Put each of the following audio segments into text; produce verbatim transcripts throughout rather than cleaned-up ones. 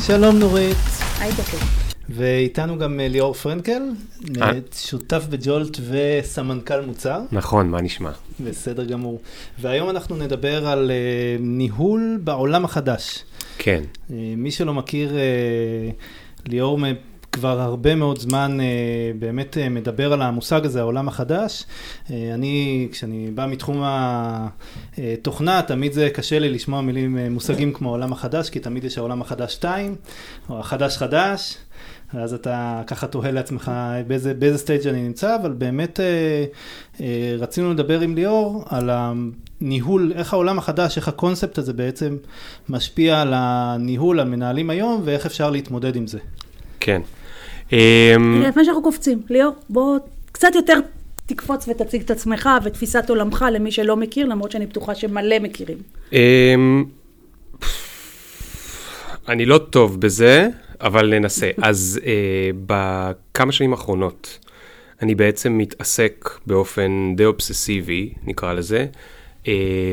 שלום נורית. היי דקה. ואיתנו גם ליאור פרנקל, שותף בג'ולט וסמנכ"ל מוצר. נכון, מה נשמע? בסדר גמור. והיום אנחנו נדבר על ניהול בעולם החדש. כן. מי שלא מכיר, ליאור כבר הרבה מאוד זמן באמת מדבר על המושג הזה, העולם החדש. אני, כשאני בא מתחום התוכנה, תמיד זה קשה לי לשמוע מילים, מושגים כמו העולם החדש, כי תמיד יש העולם החדש שתיים, או החדש חדש. אז אתה ככה תוהה לעצמך באיזה, באיזה סטייג' אני נמצא, אבל באמת אה, אה, רצינו לדבר עם ליאור על הניהול, איך העולם החדש, איך הקונספט הזה בעצם משפיע על הניהול, על מנהלים היום, ואיך אפשר להתמודד עם זה. כן. לפני שאנחנו קופצים, ליאור, בוא קצת יותר תקפוץ ותציג את עצמך ותפיסת עולמך למי שלא מכיר, למרות שאני בטוחה שמלא מכירים. אני לא טוב בזה, אבל ננסה. אז אה, בכמה שנים האחרונות, אני בעצם מתעסק באופן די אובססיבי, נקרא לזה, אה,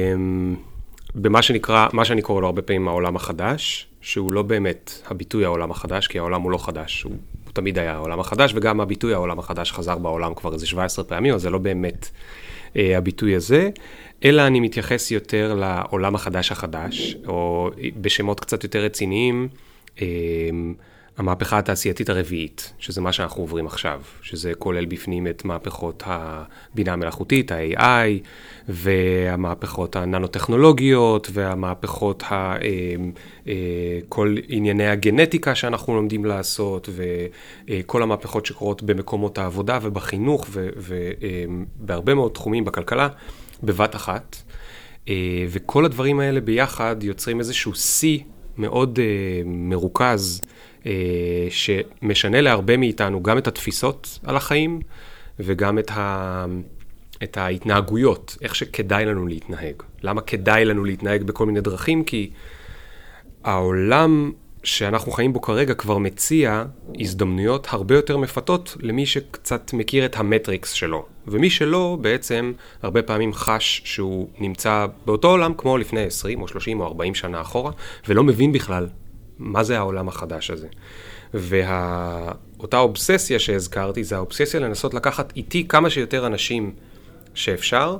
במה שנקרא, מה שאני קורא לו הרבה פעמים העולם החדש, שהוא לא באמת הביטוי העולם החדש, כי העולם הוא לא חדש, הוא, הוא תמיד היה העולם החדש, וגם הביטוי העולם החדש חזר בעולם כבר איזה שבע עשרה פעמים, אז זה לא באמת אה, הביטוי הזה, אלא אני מתייחס יותר לעולם החדש החדש, או בשמות קצת יותר רציניים, המהפכה התעשייתית הרביעית, שזה מה שאנחנו עוברים עכשיו, שזה כולל בפנים את מהפכות הבינה המלאכותית, ה-איי איי, והמהפכות הננו-טכנולוגיות, והמהפכות, ה, כל ענייני הגנטיקה שאנחנו לומדים לעשות, וכל המהפכות שקורות במקומות העבודה ובחינוך, ובהרבה מאוד תחומים בכלכלה, בבת אחת. וכל הדברים האלה ביחד יוצרים איזשהו שיא מאוד uh, מרוכז, uh, שמשנה להרבה מאיתנו גם את התפיסות על החיים, וגם את, ה, את ההתנהגויות, איך שכדאי לנו להתנהג. למה כדאי לנו להתנהג בכל מיני דרכים? כי העולם שאנחנו חיים בו כרגע כבר מציע הזדמנויות הרבה יותר מפתות למי שקצת מכיר את המטריקס שלו. ומי שלא בעצם הרבה פעמים חש שהוא נמצא באותו עולם כמו לפני עשרים או שלושים או ארבעים שנה אחורה, ולא מבין בכלל מה זה העולם החדש הזה. ואותה אובססיה שהזכרתי, זה האובססיה לנסות לקחת איתי כמה שיותר אנשים שאפשר,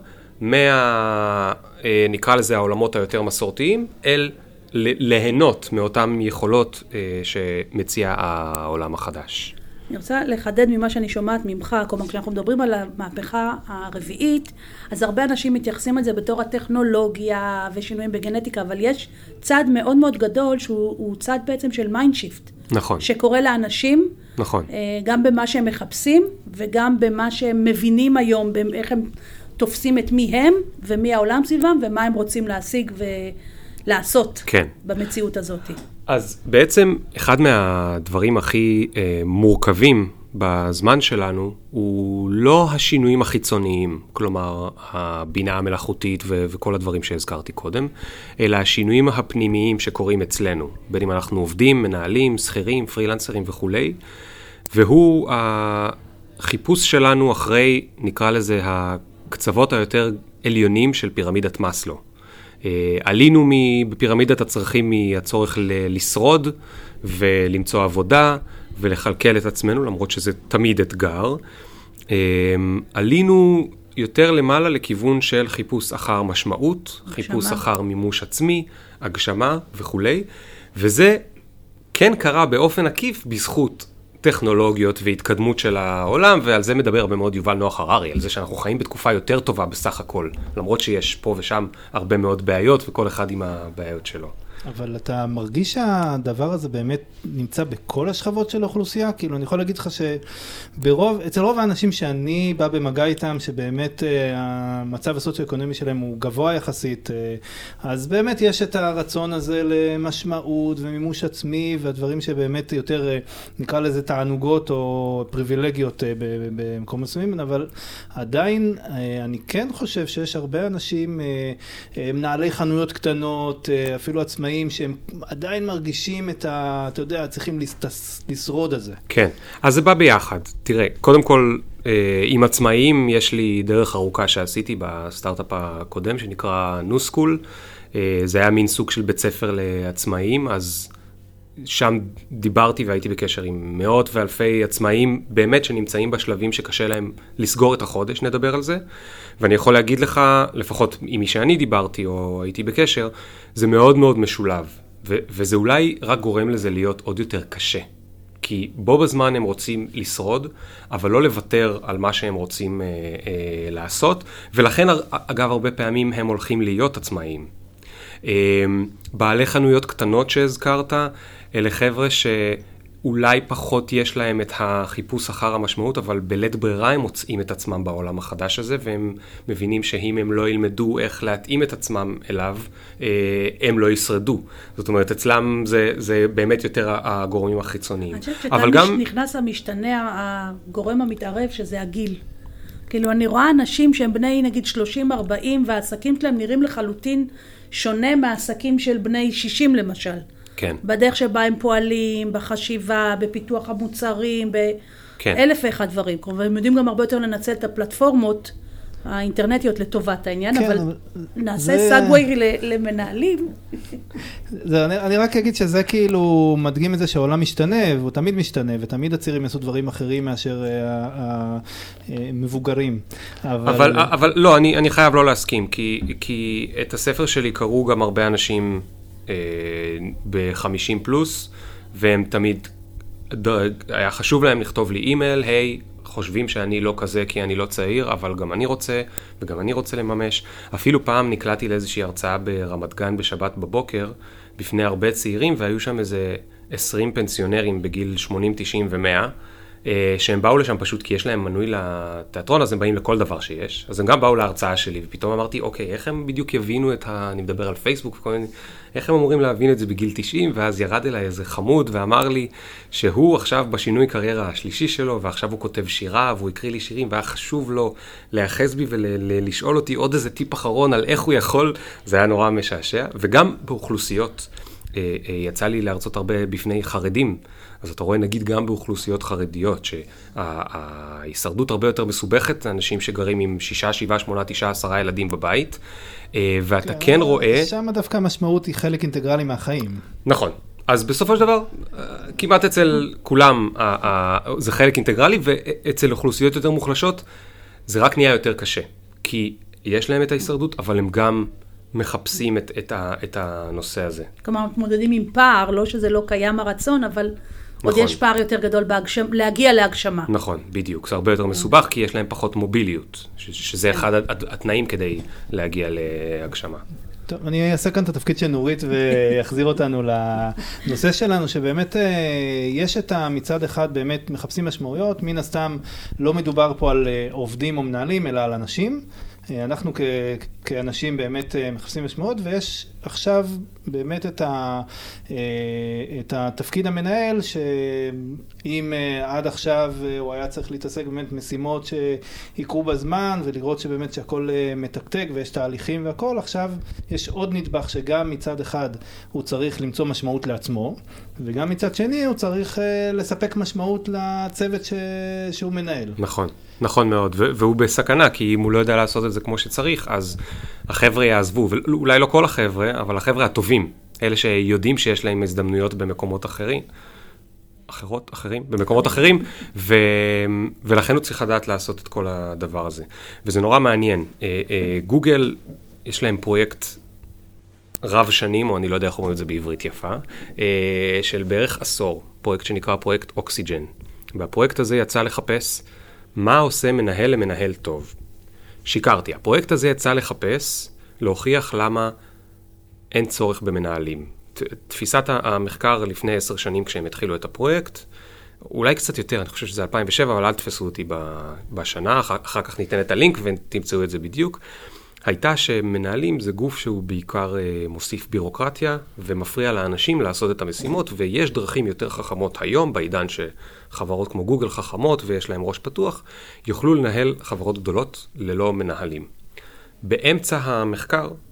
מה, נקרא לזה העולמות היותר מסורתיים, אל ליהנות מאותן יכולות שמציע העולם החדש. אני רוצה לחדד ממה שאני שומעת ממך, כלומר, כשאנחנו מדברים על המהפכה הרביעית, אז הרבה אנשים מתייחסים את זה בתור הטכנולוגיה ושינויים בגנטיקה, אבל יש צד מאוד מאוד גדול שהוא צד בעצם של מיינד שיפט. נכון. שקורה לאנשים, נכון. גם במה שהם מחפשים וגם במה שהם מבינים היום, איך הם תופסים את מי הם ומי העולם סביבם ומה הם רוצים להשיג ולעשות כן. במציאות הזאת. אז בעצם אחד מהדברים הכי אה, מורכבים בזמן שלנו הוא לא השינויים החיצוניים, כלומר הבינה המלאכותית ו- וכל הדברים שהזכרתי קודם, אלא השינויים הפנימיים שקורים אצלנו, בין אם אנחנו עובדים, מנהלים, שכירים, פרילנסרים וכולי, והוא החיפוש שלנו אחרי, נקרא לזה, הקצוות היותר עליונים של פירמידת מאסלו. עלינו בפירמידת הצרכים מהצורך לשרוד ולמצוא עבודה ולחלקל את עצמנו, למרות שזה תמיד אתגר. עלינו יותר למעלה לכיוון של חיפוש אחר משמעות, הגשמה. חיפוש אחר מימוש עצמי, הגשמה וכו'. וזה כן קרה באופן עקיף בזכות טכנולוגיות והתקדמות של העולם, ועל זה מדבר הרבה מאוד יובל נוח הררי, על זה שאנחנו חיים בתקופה יותר טובה בסך הכל, למרות שיש פה ושם הרבה מאוד בעיות, וכל אחד עם הבעיות שלו. אבל אתה מרגיש שהדבר הזה באמת נמצא בכל השכבות של האוכלוסייה? כאילו, אני יכול להגיד לך שברוב, אצל רוב האנשים שאני בא במגע איתם, שבאמת המצב הסוציו-אקונומי שלהם הוא גבוה יחסית, אז באמת יש את הרצון הזה למשמעות ומימוש עצמי, והדברים שבאמת יותר, נקרא לזה תענוגות או פריבילגיות במקום מסוימים, אבל עדיין אני כן חושב שיש הרבה אנשים, מנהלי חנויות קטנות, אפילו עצמאים, שהם עדיין מרגישים את ה... אתה יודע, צריכים לשרוד על זה. כן, אז זה בא ביחד. תראה, קודם כל, עם עצמאים יש לי דרך ארוכה שעשיתי בסטארט-אפ הקודם, שנקרא ניו סקול. זה היה מין סוג של בית ספר לעצמאים, אז שם דיברתי והייתי בקשר עם מאות ואלפי עצמאים, באמת שנמצאים בשלבים שקשה להם לסגור את החודש, נדבר על זה. ואני יכול להגיד לך, לפחות עם מי שאני דיברתי או הייתי בקשר, זה מאוד מאוד משולב. ו- וזה אולי רק גורם לזה להיות עוד יותר קשה. כי בו בזמן הם רוצים לשרוד, אבל לא לוותר על מה שהם רוצים אה, אה, לעשות. ולכן, אגב, הרבה פעמים הם הולכים להיות עצמאיים. אה, בעלי חנויות קטנות שהזכרת, אלה חבר'ה שאולי פחות יש להם את החיפוש אחר המשמעות, אבל בלית ברירה הם מוצאים את עצמם בעולם החדש הזה, והם מבינים שאם הם לא ילמדו איך להתאים את עצמם אליו, הם לא ישרדו. זאת אומרת, אצלם זה, זה באמת יותר הגורמים החיצוניים. אני חושבת שכאן גם... נכנס המשתנה, הגורם המתערב, שזה הגיל. כאילו, אני רואה אנשים שהם בני, נגיד, שלושים ארבעים, והעסקים שלהם נראים לחלוטין שונה מהעסקים של בני שישים, למשל. כן. בדרך שבה הם פועלים, בחשיבה, בפיתוח המוצרים, באלף כן. ואחד דברים. והם יודעים גם הרבה יותר לנצל את הפלטפורמות האינטרנטיות לטובת העניין, כן, אבל, אבל נעשה זה... סגווי למנהלים. זה, אני, אני רק אגיד שזה כאילו מדגים את זה שהעולם משתנה, והוא תמיד משתנה, ותמיד הצעירים יעשו דברים אחרים מאשר המבוגרים. אבל... אבל, אבל לא, אני, אני חייב לא להסכים, כי, כי את הספר שלי קראו גם הרבה אנשים ב-חמישים פלוס, והם תמיד, היה חשוב להם לכתוב לי אימייל, היי, חושבים שאני לא כזה כי אני לא צעיר, אבל גם אני רוצה, וגם אני רוצה לממש. אפילו פעם נקלעתי לאיזושהי הרצאה ברמת גן בשבת בבוקר, בפני הרבה צעירים, והיו שם איזה עשרים פנסיונרים בגיל שמונים, תשעים ומאה, שהם באו לשם פשוט כי יש להם מנוי לתיאטרון, אז הם באים לכל דבר שיש. אז הם גם באו להרצאה שלי, ופתאום אמרתי, אוקיי, איך הם בדיוק יבינו את ה... אני מדבר על פייסבוק וכל מיני... איך הם אמורים להבין את זה בגיל תשעים? ואז ירד אליי איזה חמוד ואמר לי שהוא עכשיו בשינוי קריירה השלישי שלו, ועכשיו הוא כותב שירה, והוא יקריא לי שירים, והיה חשוב לו להיחס בי ולשאול אותי עוד איזה טיפ אחרון על איך הוא יכול. זה היה נורא משעשע. וגם באוכלוסיות, יצא לי להרצות הרבה בפני חרדים, אז אתה רואה נגיד גם באוכלוסיות חרדיות, שההישרדות הרבה יותר מסובכת, אנשים שגרים עם שישה, שבעה, שמונה, תשעה, עשרה ילדים בבית, ואתה כן רואה... שם דווקא המשמעות היא חלק אינטגרלי מהחיים. נכון. אז בסופו של דבר, כמעט אצל כולם זה חלק אינטגרלי, ואצל אוכלוסיות יותר מוחלשות, זה רק נהיה יותר קשה. כי יש להם את ההישרדות, אבל הם גם... מחפשים את, את, ה, את הנושא הזה. כלומר, מתמודדים עם פער, לא שזה לא קיים הרצון, אבל נכון. עוד יש פער יותר גדול בהגשמה, להגיע להגשמה. נכון, בדיוק. זה הרבה יותר מסובך, כי יש להם פחות מוביליות, ש, שזה אחד התנאים כדי להגיע להגשמה. טוב, אני אעשה כאן את התפקיד של נורית ויחזיר אותנו לנושא שלנו, שבאמת יש את מצד אחד באמת מחפשים משמעויות, מן הסתם לא מדובר פה על עובדים או מנהלים, אלא על אנשים. אנחנו כ- כאנשים באמת מחפשים משמעות, ויש עכשיו באמת את, ה- את התפקיד המנהל, שאם עד עכשיו הוא היה צריך להתעסק באמת משימות שיקרו בזמן, ולראות שבאמת שהכל מתקתק ויש תהליכים והכל, עכשיו יש עוד נדבך שגם מצד אחד הוא צריך למצוא משמעות לעצמו, וגם מצד שני הוא צריך לספק משמעות לצוות ש- שהוא מנהל. נכון. נכון מאוד, והוא בסכנה, כי אם הוא לא יודע לעשות את זה כמו שצריך, אז החבר'ה יעזבו, ואולי לא כל החבר'ה, אבל החבר'ה הטובים, אלה שיודעים שיש להם הזדמנויות במקומות אחרים, אחרות, אחרים, במקומות אחרים, ו... ולכן הוא צריך לדעת לעשות את כל הדבר הזה. וזה נורא מעניין. גוגל, יש להם פרויקט רב שנים, או אני לא יודע איך אומרים את זה בעברית יפה, של בערך עשור, פרויקט שנקרא פרויקט אוקסיג'ן. והפרויקט הזה יצא לחפש מה עושה מנהל למנהל טוב. שיקרתי, הפרויקט הזה יצא לחפש, להוכיח למה אין צורך במנהלים. תפיסת המחקר לפני עשר שנים כשהם התחילו את הפרויקט, אולי קצת יותר, אני חושב שזה אלפיים ושבע, אבל אל תפסו אותי בשנה, אחר, אחר כך ניתן את הלינק ותמצאו את זה בדיוק, הייתה שמנהלים זה גוף שהוא בעיקר מוסיף בירוקרטיה ומפריע לאנשים לעשות את המשימות, ויש דרכים יותר חכמות היום, בעידן שחברות כמו גוגל חכמות ויש להם ראש פתוח, יוכלו לנהל חברות גדולות ללא מנהלים. באמצע המחקר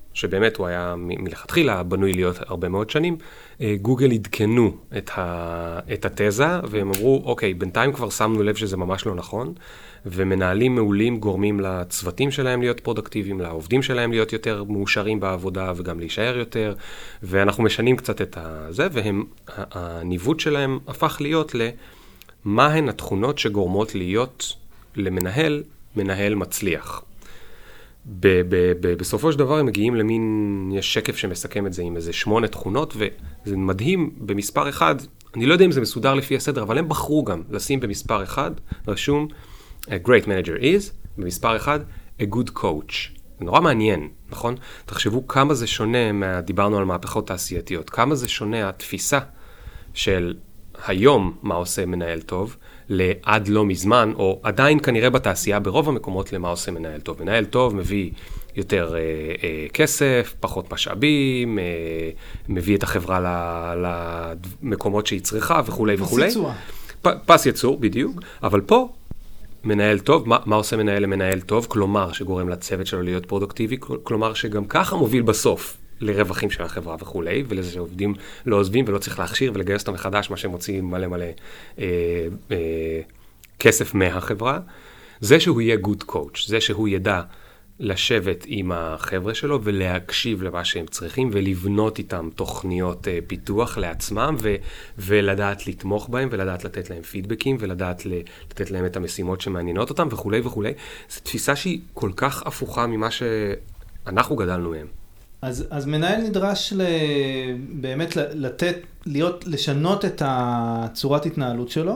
שבאמת הוא היה מלכתחילה בנוי להיות הרבה מאוד שנים, גוגל עדכנו את, ה, את התזה, והם אמרו, אוקיי, בינתיים כבר שמנו לב שזה ממש לא נכון, ומנהלים מעולים גורמים לצוותים שלהם להיות פרודקטיביים, לעובדים שלהם להיות יותר מאושרים בעבודה, וגם להישאר יותר, ואנחנו משנים קצת את זה, והניווט שלהם הפך להיות למה הן התכונות שגורמות להיות למנהל, מנהל מצליח. ב- ב- ב- בסופו של דבר הם מגיעים למין, יש שקף שמסכם את זה עם איזה שמונה תכונות, וזה מדהים במספר אחד, אני לא יודע אם זה מסודר לפי הסדר, אבל הם בחרו גם לשים במספר אחד, רשום, a great manager is, במספר אחד, a good coach. זה נורא מעניין, נכון? תחשבו כמה זה שונה, מה, דיברנו על מהפכות תעשייתיות, כמה זה שונה התפיסה של היום מה עושה מנהל טוב, לעד לא מזמן, או עדיין כנראה בתעשייה ברוב המקומות למה עושה מנהל טוב. מנהל טוב מביא יותר אה, אה, כסף, פחות משאבים, אה, מביא את החברה ל, למקומות שהיא צריכה וכו' וכו'. פס יצור. פ, פס יצור, בדיוק. אבל פה, מנהל טוב, מה, מה עושה מנהל למנהל טוב? כלומר, שגורם לצוות שלו להיות פרודוקטיבי, כלומר שגם ככה מוביל בסוף לרווחים של החברה וכו', ולזה שעובדים לא עוזבים ולא צריך להכשיר ולגייס אותם מחדש, מה שהם מוצאים מלא מלא אה, אה, כסף מהחברה. זה שהוא יהיה good coach, זה שהוא ידע לשבת עם החבר'ה שלו ולהקשיב למה שהם צריכים ולבנות איתם תוכניות אה, פיתוח לעצמם ו, ולדעת לתמוך בהם ולדעת לתת להם פידבקים ולדעת לתת להם את המשימות שמעניינות אותם וכו' וכו'. זו תפיסה שהיא כל כך הפוכה ממה שאנחנו גדלנו מהם. אז, אז מנהל נדרש ל, באמת לתת, להיות, לשנות את הצורת התנהלות שלו.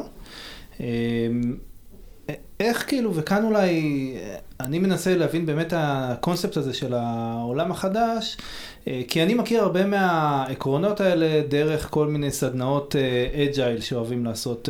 איך כאילו, וכאן אולי, אני מנסה להבין באמת הקונספט הזה של העולם החדש, כי אני מכיר הרבה מהעקרונות האלה דרך כל מיני סדנאות אג'ייל שאוהבים לעשות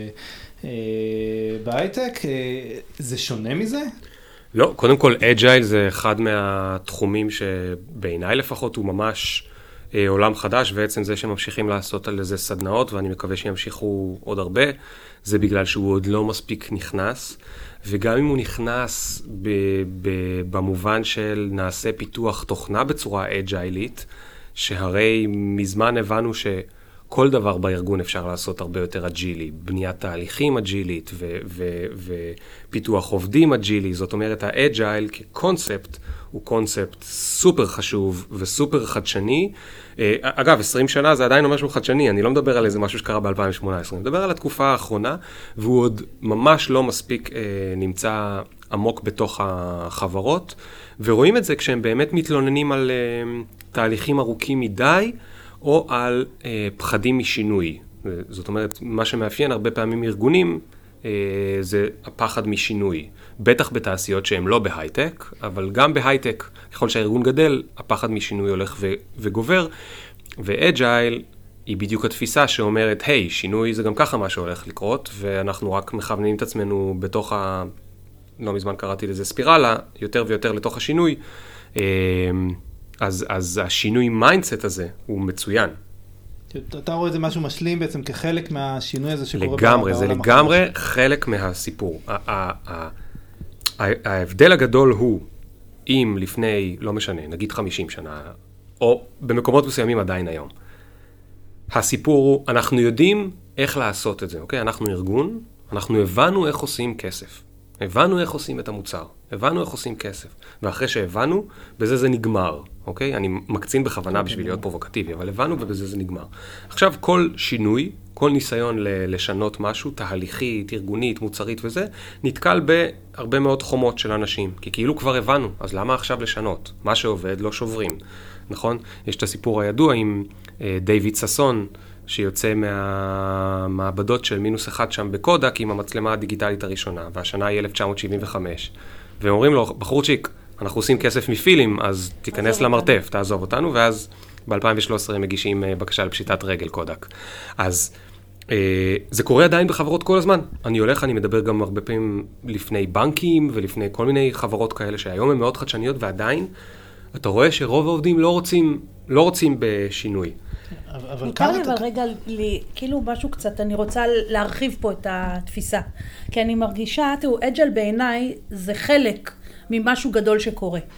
בהייטק. זה שונה מזה? לא, קודם כל, אג'ייל זה אחד מהתחומים שבעיניי לפחות הוא ממש אה, עולם חדש, ועצם זה שממשיכים לעשות על איזה סדנאות, ואני מקווה שימשיכו עוד הרבה, זה בגלל שהוא עוד לא מספיק נכנס, וגם אם הוא נכנס ב, ב, במובן של נעשה פיתוח תוכנה בצורה אג'יילית, שהרי מזמן הבנו ש... כל דבר בארגון אפשר לעשות הרבה יותר אג'ילי, בניית תהליכים אג'ילית ו- ו- ופיתוח עובדים אג'ילי, זאת אומרת האג'ייל כקונספט הוא קונספט סופר חשוב וסופר חדשני. אגב, עשרים שנה זה עדיין משהו חדשני, אני לא מדבר על איזה משהו שקרה ב-אלפיים שמונה עשרה, אני מדבר על התקופה האחרונה, והוא עוד ממש לא מספיק נמצא עמוק בתוך החברות, ורואים את זה כשהם באמת מתלוננים על תהליכים ארוכים מדי, או על אה, פחדים משינוי. זאת אומרת, מה שמאפיין הרבה פעמים ארגונים, אה, זה הפחד משינוי. בטח בתעשיות שהן לא בהייטק, אבל גם בהייטק, ככל שהארגון גדל, הפחד משינוי הולך ו- וגובר, ואג'ייל היא בדיוק התפיסה שאומרת, היי, שינוי זה גם ככה מה שהולך לקרות, ואנחנו רק מכוונים את עצמנו בתוך ה... לא מזמן קראתי לזה ספירלה, יותר ויותר לתוך השינוי, אה, אז, אז השינוי מיינדסט הזה הוא מצוין. אתה רואה את זה משהו משלים בעצם כחלק מהשינוי הזה שקורה לגמרי, בעולם זה לגמרי החדש. חלק מהסיפור. ההבדל הגדול הוא, אם לפני, לא משנה, נגיד חמישים שנה, או במקומות מסוימים עדיין היום, הסיפור הוא, אנחנו יודעים איך לעשות את זה, אוקיי? אנחנו ארגון, אנחנו הבנו איך עושים כסף. הבנו איך עושים את המוצר, הבנו איך עושים כסף, ואחרי שהבנו, בזה זה נגמר, אוקיי? אני מקצין בכוונה בשביל להיות פרובוקטיבי, אבל הבנו ובזה זה נגמר. עכשיו, כל שינוי, כל ניסיון לשנות משהו, תהליכית, ארגונית, מוצרית וזה, נתקל בהרבה מאוד חומות של אנשים, כי כאילו כבר הבנו, אז למה עכשיו לשנות? מה שעובד לא שוברים, נכון? יש את הסיפור הידוע עם אה, דיוויד ססון, שיוצא מהמעבדות של מינוס אחד שם בקודק עם המצלמה הדיגיטלית הראשונה, והשנה היא אלף תשע מאות שבעים וחמש. ואומרים לו, בחורצ'יק, אנחנו עושים כסף מפילים, אז תיכנס למרתף, תעזוב אותנו, ואז ב-אלפיים ושלוש עשרה הם מגישים בקשה לפשיטת רגל קודק. אז אה, זה קורה עדיין בחברות כל הזמן. אני הולך, אני מדבר גם הרבה פעמים לפני בנקים, ולפני כל מיני חברות כאלה שהיום הן מאוד חדשניות, ועדיין אתה רואה שרוב העובדים לא רוצים, לא רוצים בשינוי. אבל מותר לי אבל רגע, לי, כאילו משהו קצת, אני רוצה להרחיב פה את התפיסה. כי אני מרגישה, תראו, אג'ל בעיניי זה חלק ממשהו גדול שקורה.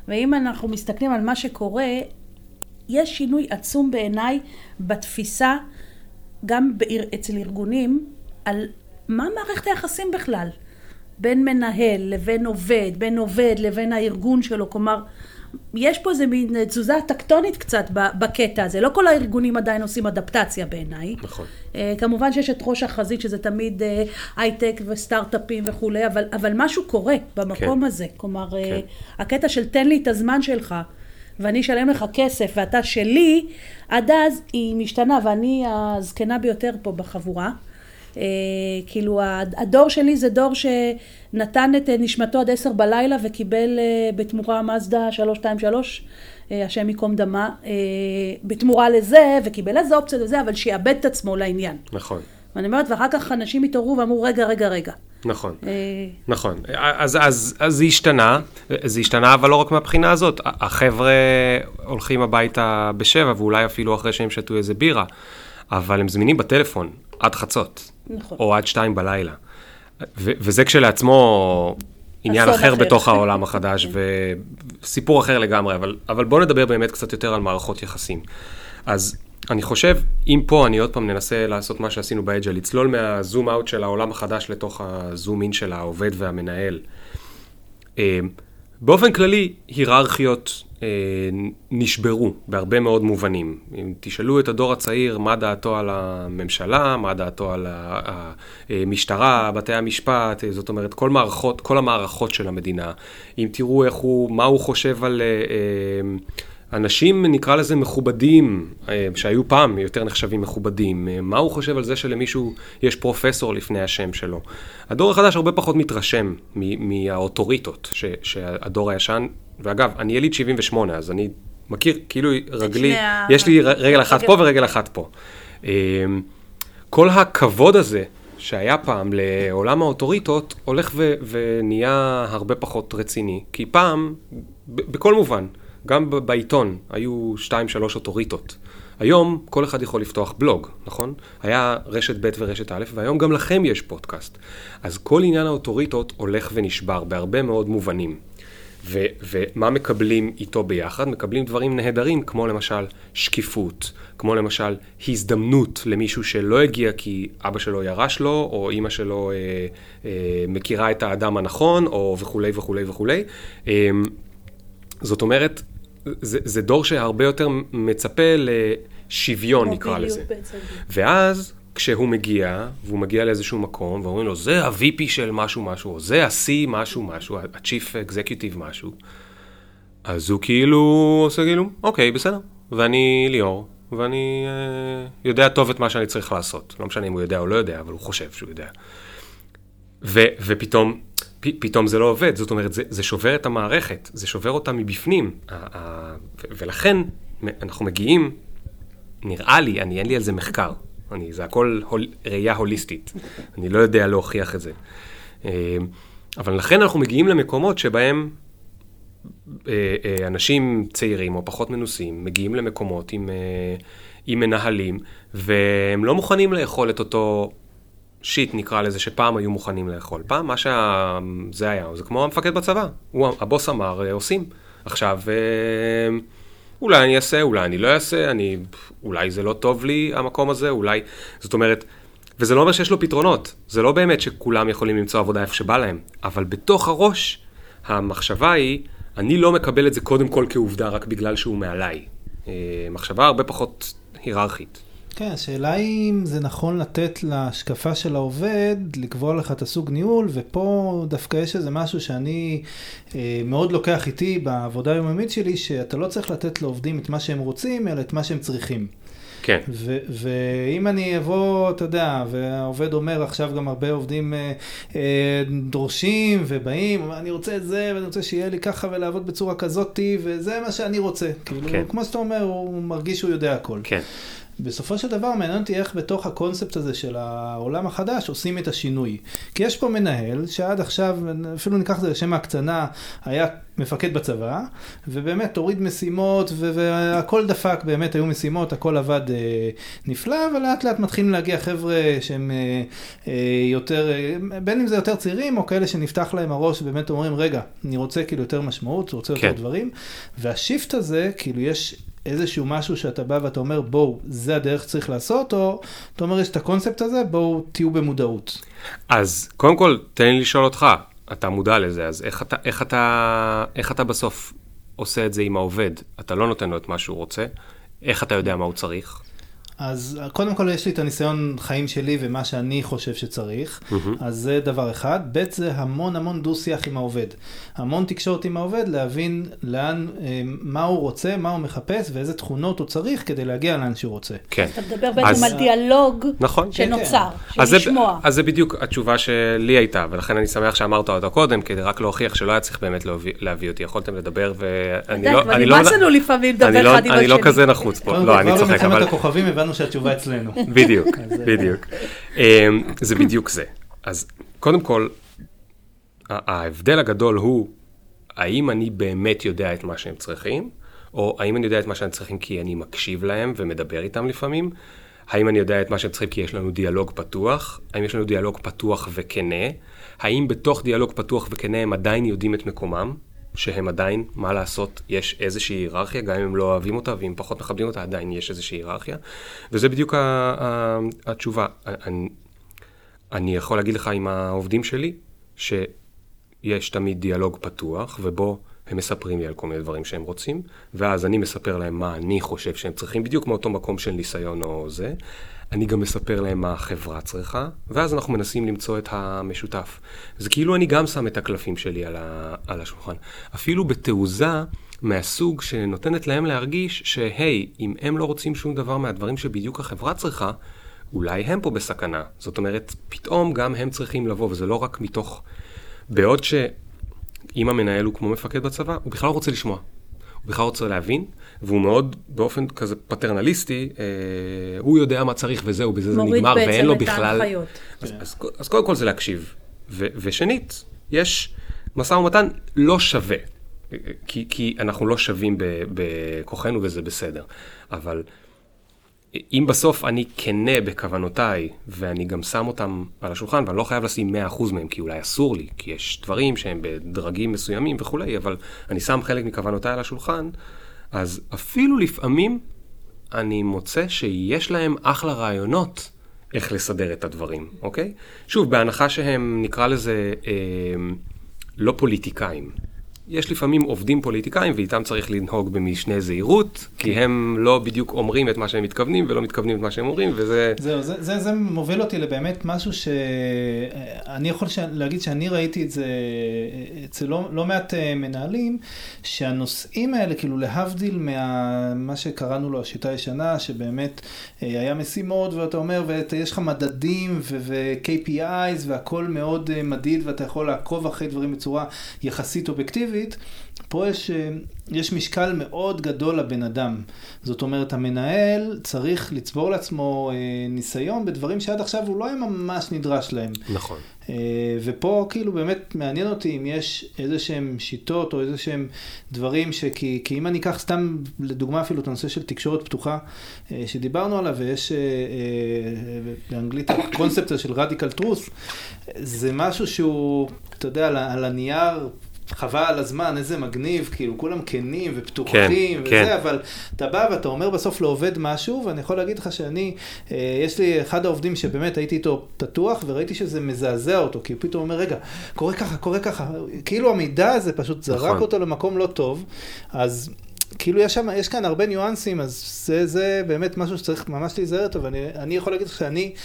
ואם אנחנו מסתכלים על מה שקורה, יש שינוי עצום בעיניי בתפיסה, גם אצל ארגונים, על מה מערכת היחסים בכלל, בין מנהל לבין עובד, בין עובד לבין הארגון שלו, כלומר, יש פה איזה מין תזוזה טקטונית קצת בקטע הזה, לא כל הארגונים עדיין עושים אדפטציה בעיניי. נכון. כמובן שיש את ראש החזית, שזה תמיד הייטק וסטארט-אפים וכולי, אבל, אבל משהו קורה במקום כן. הזה, כלומר, כן. הקטע של תן לי את הזמן שלך, ואני אשלם לך כסף, ואתה שלי, עד אז היא משתנה, ואני הזקנה ביותר פה בחבורה. Uh, כאילו הדור שלי זה דור שנתן את נשמתו עד עשר בלילה וקיבל uh, בתמורה מזדה שלוש שתיים שלוש, uh, השם יקום דמה, uh, בתמורה לזה וקיבל איזה אופציה לזה, אבל שיאבד את עצמו לעניין. נכון. ואני אומרת, ואחר כך אנשים התעוררו ואמרו רגע רגע רגע. נכון, uh, נכון. אז, אז, אז זה השתנה, זה השתנה אבל לא רק מהבחינה הזאת, החבר'ה הולכים הביתה בשבע ואולי אפילו אחרי שהם שתו איזה בירה, אבל הם זמינים בטלפון עד חצות. נכון. או עד שתיים בלילה. ו- וזה כשלעצמו עניין אחר, אחר בתוך העולם החדש, וסיפור אחר לגמרי, אבל, אבל בואו נדבר באמת קצת יותר על מערכות יחסים. אז אני חושב, אם פה אני עוד פעם ננסה לעשות מה שעשינו באג'ל, לצלול מהזום אאוט של העולם החדש לתוך הזום אין של העובד והמנהל. באופן כללי, היררכיות נשברו בהרבה מאוד מובנים. אם תשאלו את הדור הצעיר מה דעתו על הממשלה, מה דעתו על המשטרה, בתי המשפט, זאת אומרת, כל מערכות, כל המערכות של המדינה. אם תראו איך הוא, מה הוא חושב על אנשים, נקרא לזה מכובדים, שהיו פעם יותר נחשבים מכובדים, מה הוא חושב על זה שלמישהו יש פרופסור לפני השם שלו. הדור החדש הרבה פחות מתרשם מהאוטוריטות שהדור הישן, ואגב, אני יליד שבעים ושמונה, אז אני מכיר, כאילו רגלי, יש לי רגל אחת פה ורגל אחת פה. כל הכבוד הזה שהיה פעם לעולם האוטוריטות, הולך ו- ונהיה הרבה פחות רציני, כי פעם, ב- בכל מובן, גם ב- בעיתון, היו שתיים, שלוש אוטוריטות. היום כל אחד יכול לפתוח בלוג, נכון? היה רשת ב' ורשת א', והיום גם לכם יש פודקאסט. אז כל עניין האוטוריטות הולך ונשבר בהרבה מאוד מובנים. ו- ומה מקבלים איתו ביחד? מקבלים דברים נהדרים, כמו למשל שקיפות, כמו למשל הזדמנות למישהו שלא הגיע כי אבא שלו ירש לו, או אמא שלו אה, אה, מכירה את האדם הנכון, או וכולי וכולי וכולי. אה, זאת אומרת, זה, זה דור שהרבה יותר מצפה לשוויון, נקרא לזה. בעצם. ואז כשהוא מגיע, והוא מגיע לאיזשהו מקום, ואומרים לו, זה ה-וי פי של משהו משהו, או זה ה-C משהו משהו, ה-Chief Executive משהו. אז הוא כאילו עושה כאילו, אוקיי, בסדר. ואני ליאור, ואני אה, יודע טוב את מה שאני צריך לעשות. לא משנה אם הוא יודע או לא יודע, אבל הוא חושב שהוא יודע. ו- ופתאום, פ- פתאום זה לא עובד. זאת אומרת, זה, זה שובר את המערכת, זה שובר אותה מבפנים. ה- ה- ו- ולכן אנחנו מגיעים, נראה לי, אני אין לי על זה מחקר. אני, זה הכל הול, ראייה הוליסטית. אני לא יודע להוכיח את זה. אבל לכן אנחנו מגיעים למקומות שבהם אנשים צעירים או פחות מנוסים מגיעים למקומות עם, עם מנהלים, והם לא מוכנים לאכול את אותו שיט, נקרא לזה, שפעם היו מוכנים לאכול. פעם מה שזה היה, זה כמו המפקד בצבא. הוא, הבוס אמר, עושים. עכשיו... אולי אני אעשה, אולי אני לא אעשה, אני, אולי זה לא טוב לי המקום הזה, אולי, זאת אומרת, וזה לא אומר שיש לו פתרונות, זה לא באמת שכולם יכולים למצוא עבודה איפה שבא להם, אבל בתוך הראש, המחשבה היא, אני לא מקבל את זה קודם כל כעובדה רק בגלל שהוא מעליי. מחשבה הרבה פחות היררכית. כן, השאלה היא אם זה נכון לתת להשקפה של העובד, לקבוע לך את הסוג ניהול, ופה דווקא יש איזה משהו שאני אה, מאוד לוקח איתי בעבודה היומיומית שלי, שאתה לא צריך לתת לעובדים את מה שהם רוצים, אלא את מה שהם צריכים. כן. ו- ואם אני אבוא, אתה יודע, והעובד אומר, עכשיו גם הרבה עובדים אה, אה, דורשים ובאים, אני רוצה את זה, ואני רוצה שיהיה לי ככה ולעבוד בצורה כזאת, וזה מה שאני רוצה. כאילו, כן. כמו שאתה אומר, הוא מרגיש שהוא יודע הכל. כן. בסופו של דבר מעניין אותי איך בתוך הקונספט הזה של העולם החדש עושים את השינוי. כי יש פה מנהל שעד עכשיו, אפילו ניקח את זה לשם ההקצנה, היה מפקד בצבא, ובאמת הוריד משימות, והכל דפק, באמת היו משימות, הכל עבד אה, נפלא, ולאט לאט מתחילים להגיע חבר'ה שהם אה, אה, יותר, אה, בין אם זה יותר צעירים, או כאלה שנפתח להם הראש, ובאמת אומרים, רגע, אני רוצה כאילו יותר משמעות, רוצה יותר כן. דברים, והשיפט הזה, כאילו יש איזשהו משהו שאתה בא ואתה אומר, בואו, זה הדרך שצריך לעשות, או אתה אומר, יש את הקונספט הזה, בואו תהיו במודעות. אז קודם כל, תן לי לשאול אותך, אתה מודע לזה, אז איך אתה, איך אתה, איך אתה בסוף עושה את זה עם העובד? אתה לא נותן לו את מה שהוא רוצה, איך אתה יודע מה הוא צריך? אז קודם כל יש לי את הניסיון חיים שלי ומה שאני חושב שצריך, mm-hmm. אז זה דבר אחד. ב' זה המון המון דו-שיח עם העובד. המון תקשורת עם העובד, להבין לאן, מה הוא רוצה, מה הוא מחפש ואיזה תכונות הוא צריך כדי להגיע לאן שהוא רוצה. כן. אתה מדבר בעצם אז... על דיאלוג נכון. שנוצר, כן. של לשמוע. אז זה בדיוק התשובה שלי הייתה, ולכן אני שמח שאמרת אותה קודם, כדי רק להוכיח שלא היה צריך באמת להביא, להביא אותי. יכולתם לדבר ואני לא... אני לא... נמאס לנו לפעמים לדבר אחד עם השני. אני לא כזה נחוץ פה. לא, אני צוחק, אבל... הבנו שהתשובה אצלנו. בדיוק, בדיוק. זה בדיוק זה. אז קודם כל, ההבדל הגדול הוא, האם אני באמת יודע את מה שהם צריכים, או האם אני יודע את מה שהם צריכים כי אני מקשיב להם ומדבר איתם לפעמים, האם אני יודע את מה שהם צריכים כי יש לנו דיאלוג פתוח, האם יש לנו דיאלוג פתוח וכנה, האם בתוך דיאלוג פתוח וכנה הם עדיין יודעים את מקומם, שהם עדיין, מה לעשות, יש איזושהי היררכיה, גם אם הם לא אוהבים אותה, ואם פחות מכבדים אותה, עדיין יש איזושהי היררכיה. וזה בדיוק התשובה. אני, אני יכול להגיד לך עם העובדים שלי, שיש תמיד דיאלוג פתוח, ובו הם מספרים לי על כל מיני דברים שהם רוצים, ואז אני מספר להם מה אני חושב שהם צריכים, בדיוק מאותו מקום של ניסיון או זה. אני גם מספר להם מה החברה צריכה, ואז אנחנו מנסים למצוא את המשותף. זה כאילו אני גם שם את הקלפים שלי על, ה, על השולחן. אפילו בתעוזה מהסוג שנותנת להם להרגיש שהי, אם הם לא רוצים שום דבר מהדברים שבדיוק החברה צריכה, אולי הם פה בסכנה. זאת אומרת, פתאום גם הם צריכים לבוא, וזה לא רק מתוך... בעוד שאם המנהל הוא כמו מפקד בצבא, הוא בכלל רוצה לשמוע. הוא בכלל רוצה להבין, והוא מאוד באופן כזה פטרנליסטי, אה, הוא יודע מה צריך וזהו, בזה זה נגמר, ואין לו בכלל... אז, אז, אז קודם כל זה להקשיב. ו, ושנית, יש משא ומתן לא שווה, כי, כי אנחנו לא שווים בכוחנו וזה בסדר. אבל אם בסוף אני כנה בכוונותיי, ואני גם שם אותם על השולחן, ואני לא חייב לשים מאה אחוז מהם, כי אולי אסור לי, כי יש דברים שהם בדרגים מסוימים וכולי, אבל אני שם חלק מכוונותיי על השולחן, אז אפילו לפעמים אני מוצא שיש להם אחלה רעיונות איך לסדר את הדברים, אוקיי? שוב, בהנחה שהם נקרא לזה אה, לא פוליטיקאים. יש לפעמים עובדים פוליטיקאים, ואיתם צריך לנהוג במשנה זהירות, כי הם לא בדיוק אומרים את מה שהם מתכוונים, ולא מתכוונים את מה שהם אומרים, וזה... זהו, זה, זה, זה מוביל אותי לבאמת משהו שאני יכול להגיד שאני ראיתי את זה אצל לא, לא מעט מנהלים, שהנושאים האלה, כאילו להבדיל מה שקראנו לו השיטה הישנה, שבאמת היה משימות, ואתה אומר, ויש לך מדדים ו-K P Is, והכל מאוד מדיד, ואתה יכול לעקוב אחרי דברים בצורה יחסית אובייקטיבית, פה יש, יש משקל מאוד גדול לבן אדם. זאת אומרת, המנהל צריך לצבור לעצמו ניסיון בדברים שעד עכשיו הוא לא היה ממש נדרש להם. נכון. ופה כאילו באמת מעניין אותי אם יש איזה שהם שיטות או איזה שהם דברים שכי, כי אם אני אקח סתם לדוגמה אפילו את הנושא של תקשורת פתוחה שדיברנו עליו, ויש באנגלית הקונספט של רדיקל טרוס, זה משהו שהוא, אתה יודע, על, על הנייר, חווה על הזמן, איזה מגניב, כאילו כולם כנים ופתוחים, כן, וזה, כן. אבל אתה בא ואתה אומר בסוף לעובד משהו, ואני יכול להגיד לך שאני, יש לי אחד העובדים שבאמת הייתי איתו פתוח, וראיתי שזה מזעזע אותו, כי הוא פתאום אומר, רגע, קורה ככה, קורה ככה, כאילו המידע הזה פשוט זרק נכון. אותו למקום לא טוב, אז כאילו יש, שם, יש כאן הרבה ניואנסים, אז זה, זה באמת משהו שצריך ממש להיזהר אותו, ואני אני יכול להגיד לך שאני,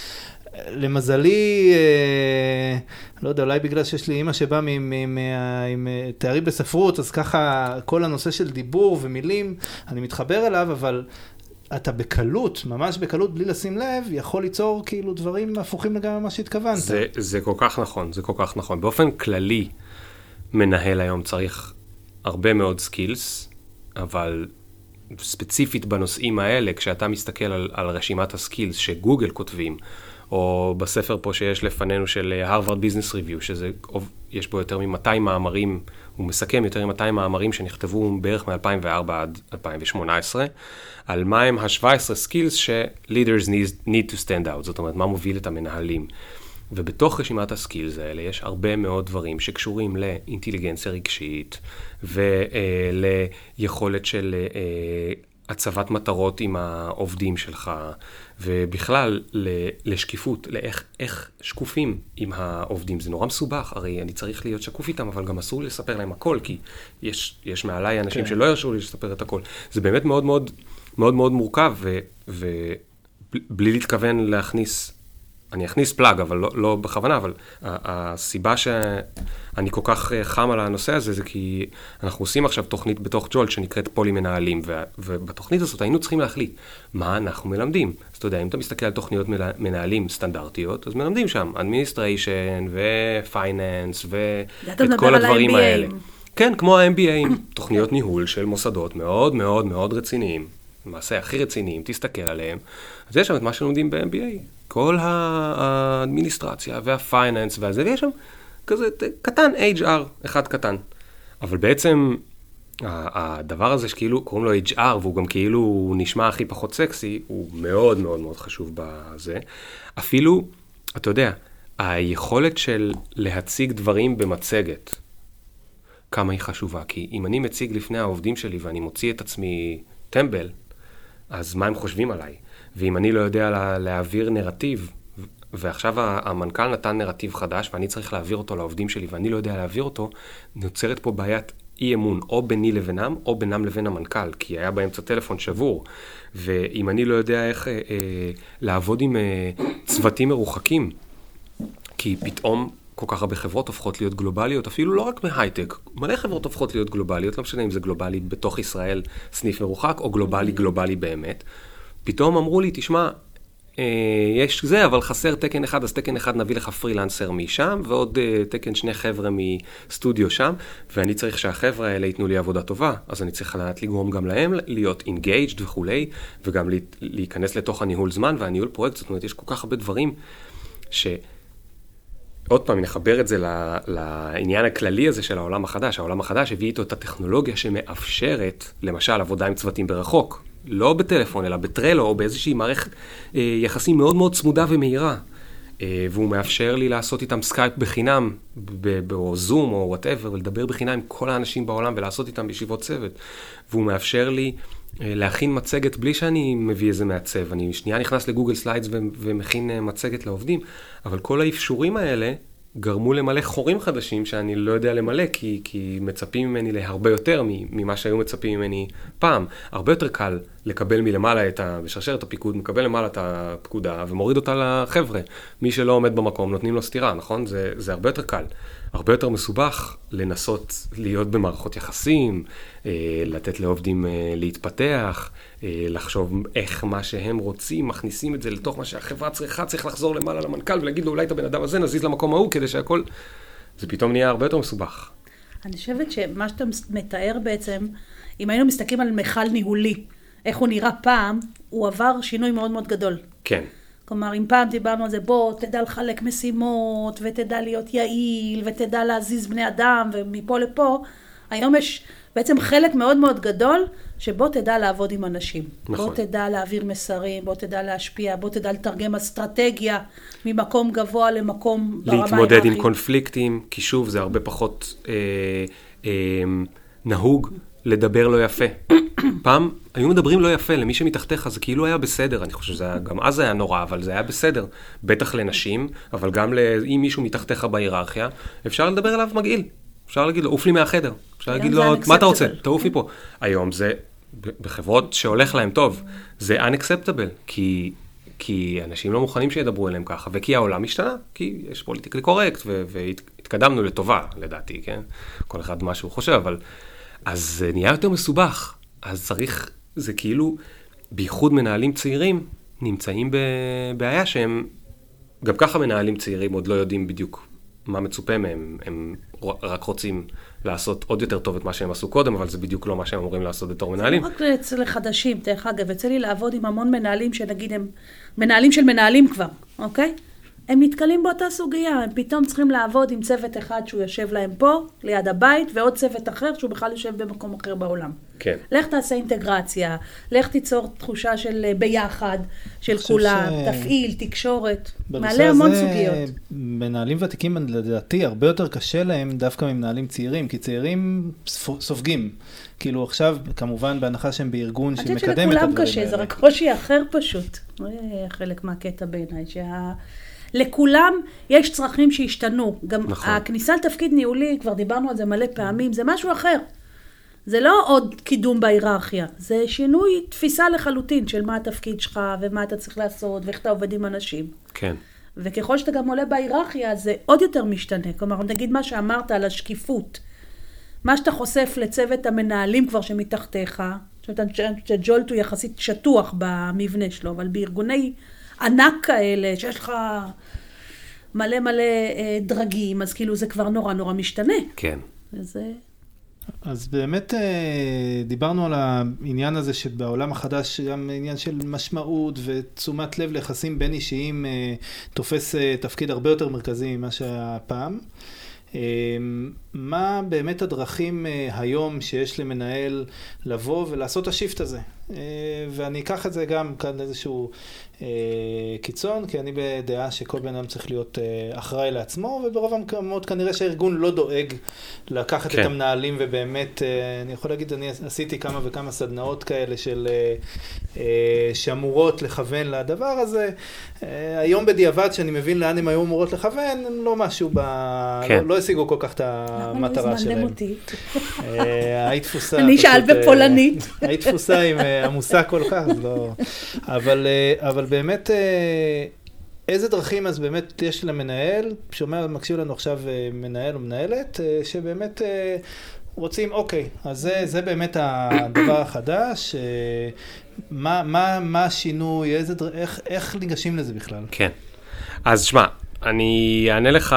למזלי, אה, לא יודע, אולי בגלל שיש לי אמא שבאה עם, עם, עם, עם תארים בספרות, אז ככה כל הנושא של דיבור ומילים, אני מתחבר אליו, אבל אתה בקלות, ממש בקלות, בלי לשים לב, יכול ליצור כאילו דברים הפוכים לגמרי מה שהתכוונת. זה, זה כל כך נכון, זה כל כך נכון. באופן כללי, מנהל היום צריך הרבה מאוד סקילס, אבל ספציפית בנושאים האלה, כשאתה מסתכל על, על רשימת הסקילס שגוגל כותבים, או בספר פה שיש לפנינו של הרווארד ביזנס ריוויו, שזה, יש בו יותר מ-מאתיים מאמרים, הוא מסכם יותר מ-מאתיים מאמרים שנכתבו בערך מ-אלפיים וארבע עד אלפיים ושמונה עשרה, על מה הם ה-שבע עשרה סקילס ש-leaders need, need to stand out, זאת אומרת, מה מוביל את המנהלים. ובתוך רשימת הסקילס האלה יש הרבה מאוד דברים שקשורים לאינטליגנציה רגשית, וליכולת של הצבת מטרות עם העובדים שלך, ובכלל לשקיפות, לאיך איך שקופים עם העובדים. זה נורא מסובך, הרי אני צריך להיות שקוף איתם, אבל גם אסור לי לספר להם הכל, כי יש, יש מעליי אנשים okay. שלא ירשו לי לספר את הכל. זה באמת מאוד מאוד, מאוד, מאוד מורכב, ו, ובלי להתכוון להכניס, אני אכניס פלאג, אבל לא, לא בכוונה, אבל הסיבה שאני כל כך חם על הנושא הזה, זה כי אנחנו עושים עכשיו תוכנית בתוך ג'ולט שנקראת פולי מנהלים, ובתוכנית הזאת היינו צריכים להחליט מה אנחנו מלמדים. אז אתה יודע, אם אתה מסתכל על תוכניות מנהלים סטנדרטיות, אז מלמדים שם אדמיניסטריישן ופייננס ואת כל הדברים האלה. כן, כמו ה-אם בי איי, תוכניות ניהול של מוסדות מאוד מאוד מאוד רציניים, למעשה הכי רציניים, תסתכל עליהם. אז יש שם את מה שלומדים ב-אם בי איי. כל האדמיניסטרציה והפייננס והזה, ויש שם כזה קטן, אייץ' אר, אחד קטן. אבל בעצם הדבר הזה שכאילו קוראים לו אייץ' אר, והוא גם כאילו נשמע הכי פחות סקסי, הוא מאוד מאוד מאוד חשוב בזה. אפילו, אתה יודע, היכולת של להציג דברים במצגת, כמה היא חשובה. כי אם אני מציג לפני העובדים שלי ואני מוציא את עצמי טמבל, אז מה הם חושבים עליי? ואם אני לא יודע לה, להעביר נרטיב, ועכשיו המנכ"ל נתן נרטיב חדש, ואני צריך להעביר אותו לעובדים שלי, ואני לא יודע להעביר אותו, נוצרת פה בעיית אי אמון, או ביני לבינם, או בינם לבין המנכ"ל, כי היה באמצע טלפון שבור. ואם אני לא יודע איך אה, אה, לעבוד עם אה, צוותים מרוחקים, כי פתאום כל כך הרבה חברות הופכות להיות גלובליות, אפילו לא רק מהייטק, מלא חברות הופכות להיות גלובליות, לא משנה אם זה גלובלי בתוך ישראל, סניף מרוחק, או גלובלי, גלובלי באמת. פתאום אמרו לי, תשמע, יש זה, אבל חסר תקן אחד, אז תקן אחד נביא לך פרילנסר משם, ועוד תקן שני חבר'ה מסטודיו שם, ואני צריך שהחבר'ה האלה ייתנו לי עבודה טובה, אז אני צריך לדעת לגרום גם להם, להיות engaged וכולי, וגם להיכנס לתוך הניהול זמן, והניהול פרויקט, זאת אומרת, יש כל כך הרבה דברים, ש... עוד פעם, נחבר את זה לעניין הכללי הזה של העולם החדש. העולם החדש הביא איתו את הטכנולוגיה שמאפשרת, למשל, עבודה עם צוותים ברחוק, לא בטלפון, אלא בטרלו, או באיזושהי מערכת אה, יחסים מאוד מאוד צמודה ומהירה. אה, והוא מאפשר לי לעשות איתם סקייפ בחינם, או זום, או whatever, ולדבר בחינם עם כל האנשים בעולם, ולעשות איתם בישיבות צוות. והוא מאפשר לי אה, להכין מצגת בלי שאני מביא איזה מעצב. אני שנייה נכנס לגוגל סליידס ו- ומכין אה, מצגת לעובדים, אבל כל האפשורים האלה גרמו למלא חורים חדשים שאני לא יודע למלא, כי, כי מצפים ממני להרבה יותר ממה שהיו מצפים ממני פעם. הרבה יותר קל לקבל מלמעלה את ה... בשרשרת הפיקוד, מקבל למעלה את הפקודה ומוריד אותה לחבר'ה. מי שלא עומד במקום נותנים לו סתירה, נכון? זה, זה הרבה יותר קל. הרבה יותר מסובך לנסות להיות במערכות יחסים, לתת לעובדים להתפתח, לחשוב איך מה שהם רוצים, מכניסים את זה לתוך מה שהחברה צריכה, צריך לחזור למעלה למנכ"ל ולהגיד לו אולי את הבן אדם הזה נזיז למקום ההוא כדי שהכל, זה פתאום נהיה הרבה יותר מסובך. אני חושבת שמה שאתה מתאר בעצם, אם היינו מסתכלים על מיכל ניהולי, איך הוא נראה פעם, הוא עבר שינוי מאוד מאוד גדול. כן. כלומר, אם פעם דיברנו על זה, בוא, תדע לחלק משימות, ותדע להיות יעיל, ותדע להזיז בני אדם, ומפה לפה, היום יש בעצם חלק מאוד מאוד גדול, שבוא תדע לעבוד עם אנשים. נכון. בוא תדע להעביר מסרים, בוא תדע להשפיע, בוא תדע לתרגם אסטרטגיה, ממקום גבוה למקום ברמה היררכית. להתמודד עם קונפליקטים, כי שוב, זה הרבה פחות אה, אה, נהוג לדבר לא יפה. פעם היו מדברים לא יפה, למי שמתחתיך זה כאילו היה בסדר, אני חושב שזה גם אז היה נורא, אבל זה היה בסדר, בטח לנשים, אבל גם אם מישהו מתחתיך בהיררכיה, אפשר לדבר עליו מגעיל, אפשר להגיד לו, עוף לי מהחדר, אפשר להגיד לו, מה אתה רוצה? תעוף לי פה. היום זה, בחברות שהולך להם טוב, זה unacceptable, כי, כי אנשים לא מוכנים שידברו אליהם ככה, וכי העולם משתנה, כי יש פוליטיקלי קורקט, והתקדמנו לטובה, לדעתי, כן? כל אחד מה שהוא חושב, אבל אז זה נהיה יותר מסובך. אז צריך, זה כאילו, בייחוד מנהלים צעירים, נמצאים בבעיה שהם, גם ככה מנהלים צעירים עוד לא יודעים בדיוק מה מצופה מהם. הם רק רוצים לעשות עוד יותר טוב את מה שהם עשו קודם, אבל זה בדיוק לא מה שהם אמורים לעשות בתור מנהלים. זה לא רק אצל חדשים, דרך אגב, יצא לי לעבוד עם המון מנהלים שנגיד הם מנהלים של מנהלים כבר, אוקיי? הם נתקלים באותה סוגיה, הם פתאום צריכים לעבוד עם צוות אחד שהוא יושב להם פה, ליד הבית, ועוד צוות אחר שהוא בכלל יושב במקום אחר בעולם. כן. לך תעשה אינטגרציה, לך תיצור תחושה של ביחד, של כולם, ש... תפעיל, תקשורת, מעלה המון סוגיות. מנהלים ותיקים, לדעתי, הרבה יותר קשה להם דווקא ממנהלים צעירים, כי צעירים סופגים. כאילו עכשיו, כמובן, בהנחה שהם בארגון שמקדם את הדברים האלה. אני חושבת שלכולם קשה, זה רק קושי אחר פשוט. זה חלק מהקטע בעיניי, שה... לכולם יש צרכים שהשתנו. גם נכון. הכניסה לתפקיד ניהולי, כבר דיברנו על זה מלא פעמים, זה משהו אחר. זה לא עוד קידום בהיררכיה, זה שינוי תפיסה לחלוטין של מה התפקיד שלך ומה אתה צריך לעשות ואיך אתה עובד עם אנשים. כן. וככל שאתה גם עולה בהיררכיה, זה עוד יותר משתנה. כלומר, נגיד מה שאמרת על השקיפות, מה שאתה חושף לצוות המנהלים כבר שמתחתיך, שג'ולט הוא יחסית שטוח במבנה שלו, אבל בארגוני ענק כאלה, שיש לך מלא מלא אה, דרגים, אז כאילו זה כבר נורא נורא משתנה. כן. וזה... אז באמת דיברנו על העניין הזה שבעולם החדש גם עניין של משמעות ותשומת לב ליחסים בין אישיים תופס תפקיד הרבה יותר מרכזי ממה שהיה פעם. מה באמת הדרכים היום שיש למנהל לבוא ולעשות השיפט הזה? ואני אקח את זה גם כאן איזשהו קיצון, כי אני בדעה שכל בן אדם צריך להיות אחראי לעצמו, וברוב המקומות כנראה שהארגון לא דואג לקחת כן. את המנהלים, ובאמת, אני יכול להגיד, אני עשיתי כמה וכמה סדנאות כאלה של שאמורות לכוון לדבר הזה. היום בדיעבד, שאני מבין לאן הם היו אמורות לכוון, הם לא משהו, ב... כן. לא, לא השיגו כל כך את המטרה שלהם. היית תפוסה... אני שאל בפולנית. היית תפוסה עם עמוסה כל כך, אז לא... אבל, אבל באמת, איזה דרכים אז באמת יש למנהל, שאומר, מקשיב לנו עכשיו מנהל או מנהלת, שבאמת רוצים, אוקיי, אז זה, זה באמת הדבר החדש, מה, מה, מה השינוי, איזה, איך, איך ניגשים לזה בכלל? כן. אז שמע, אני אענה לך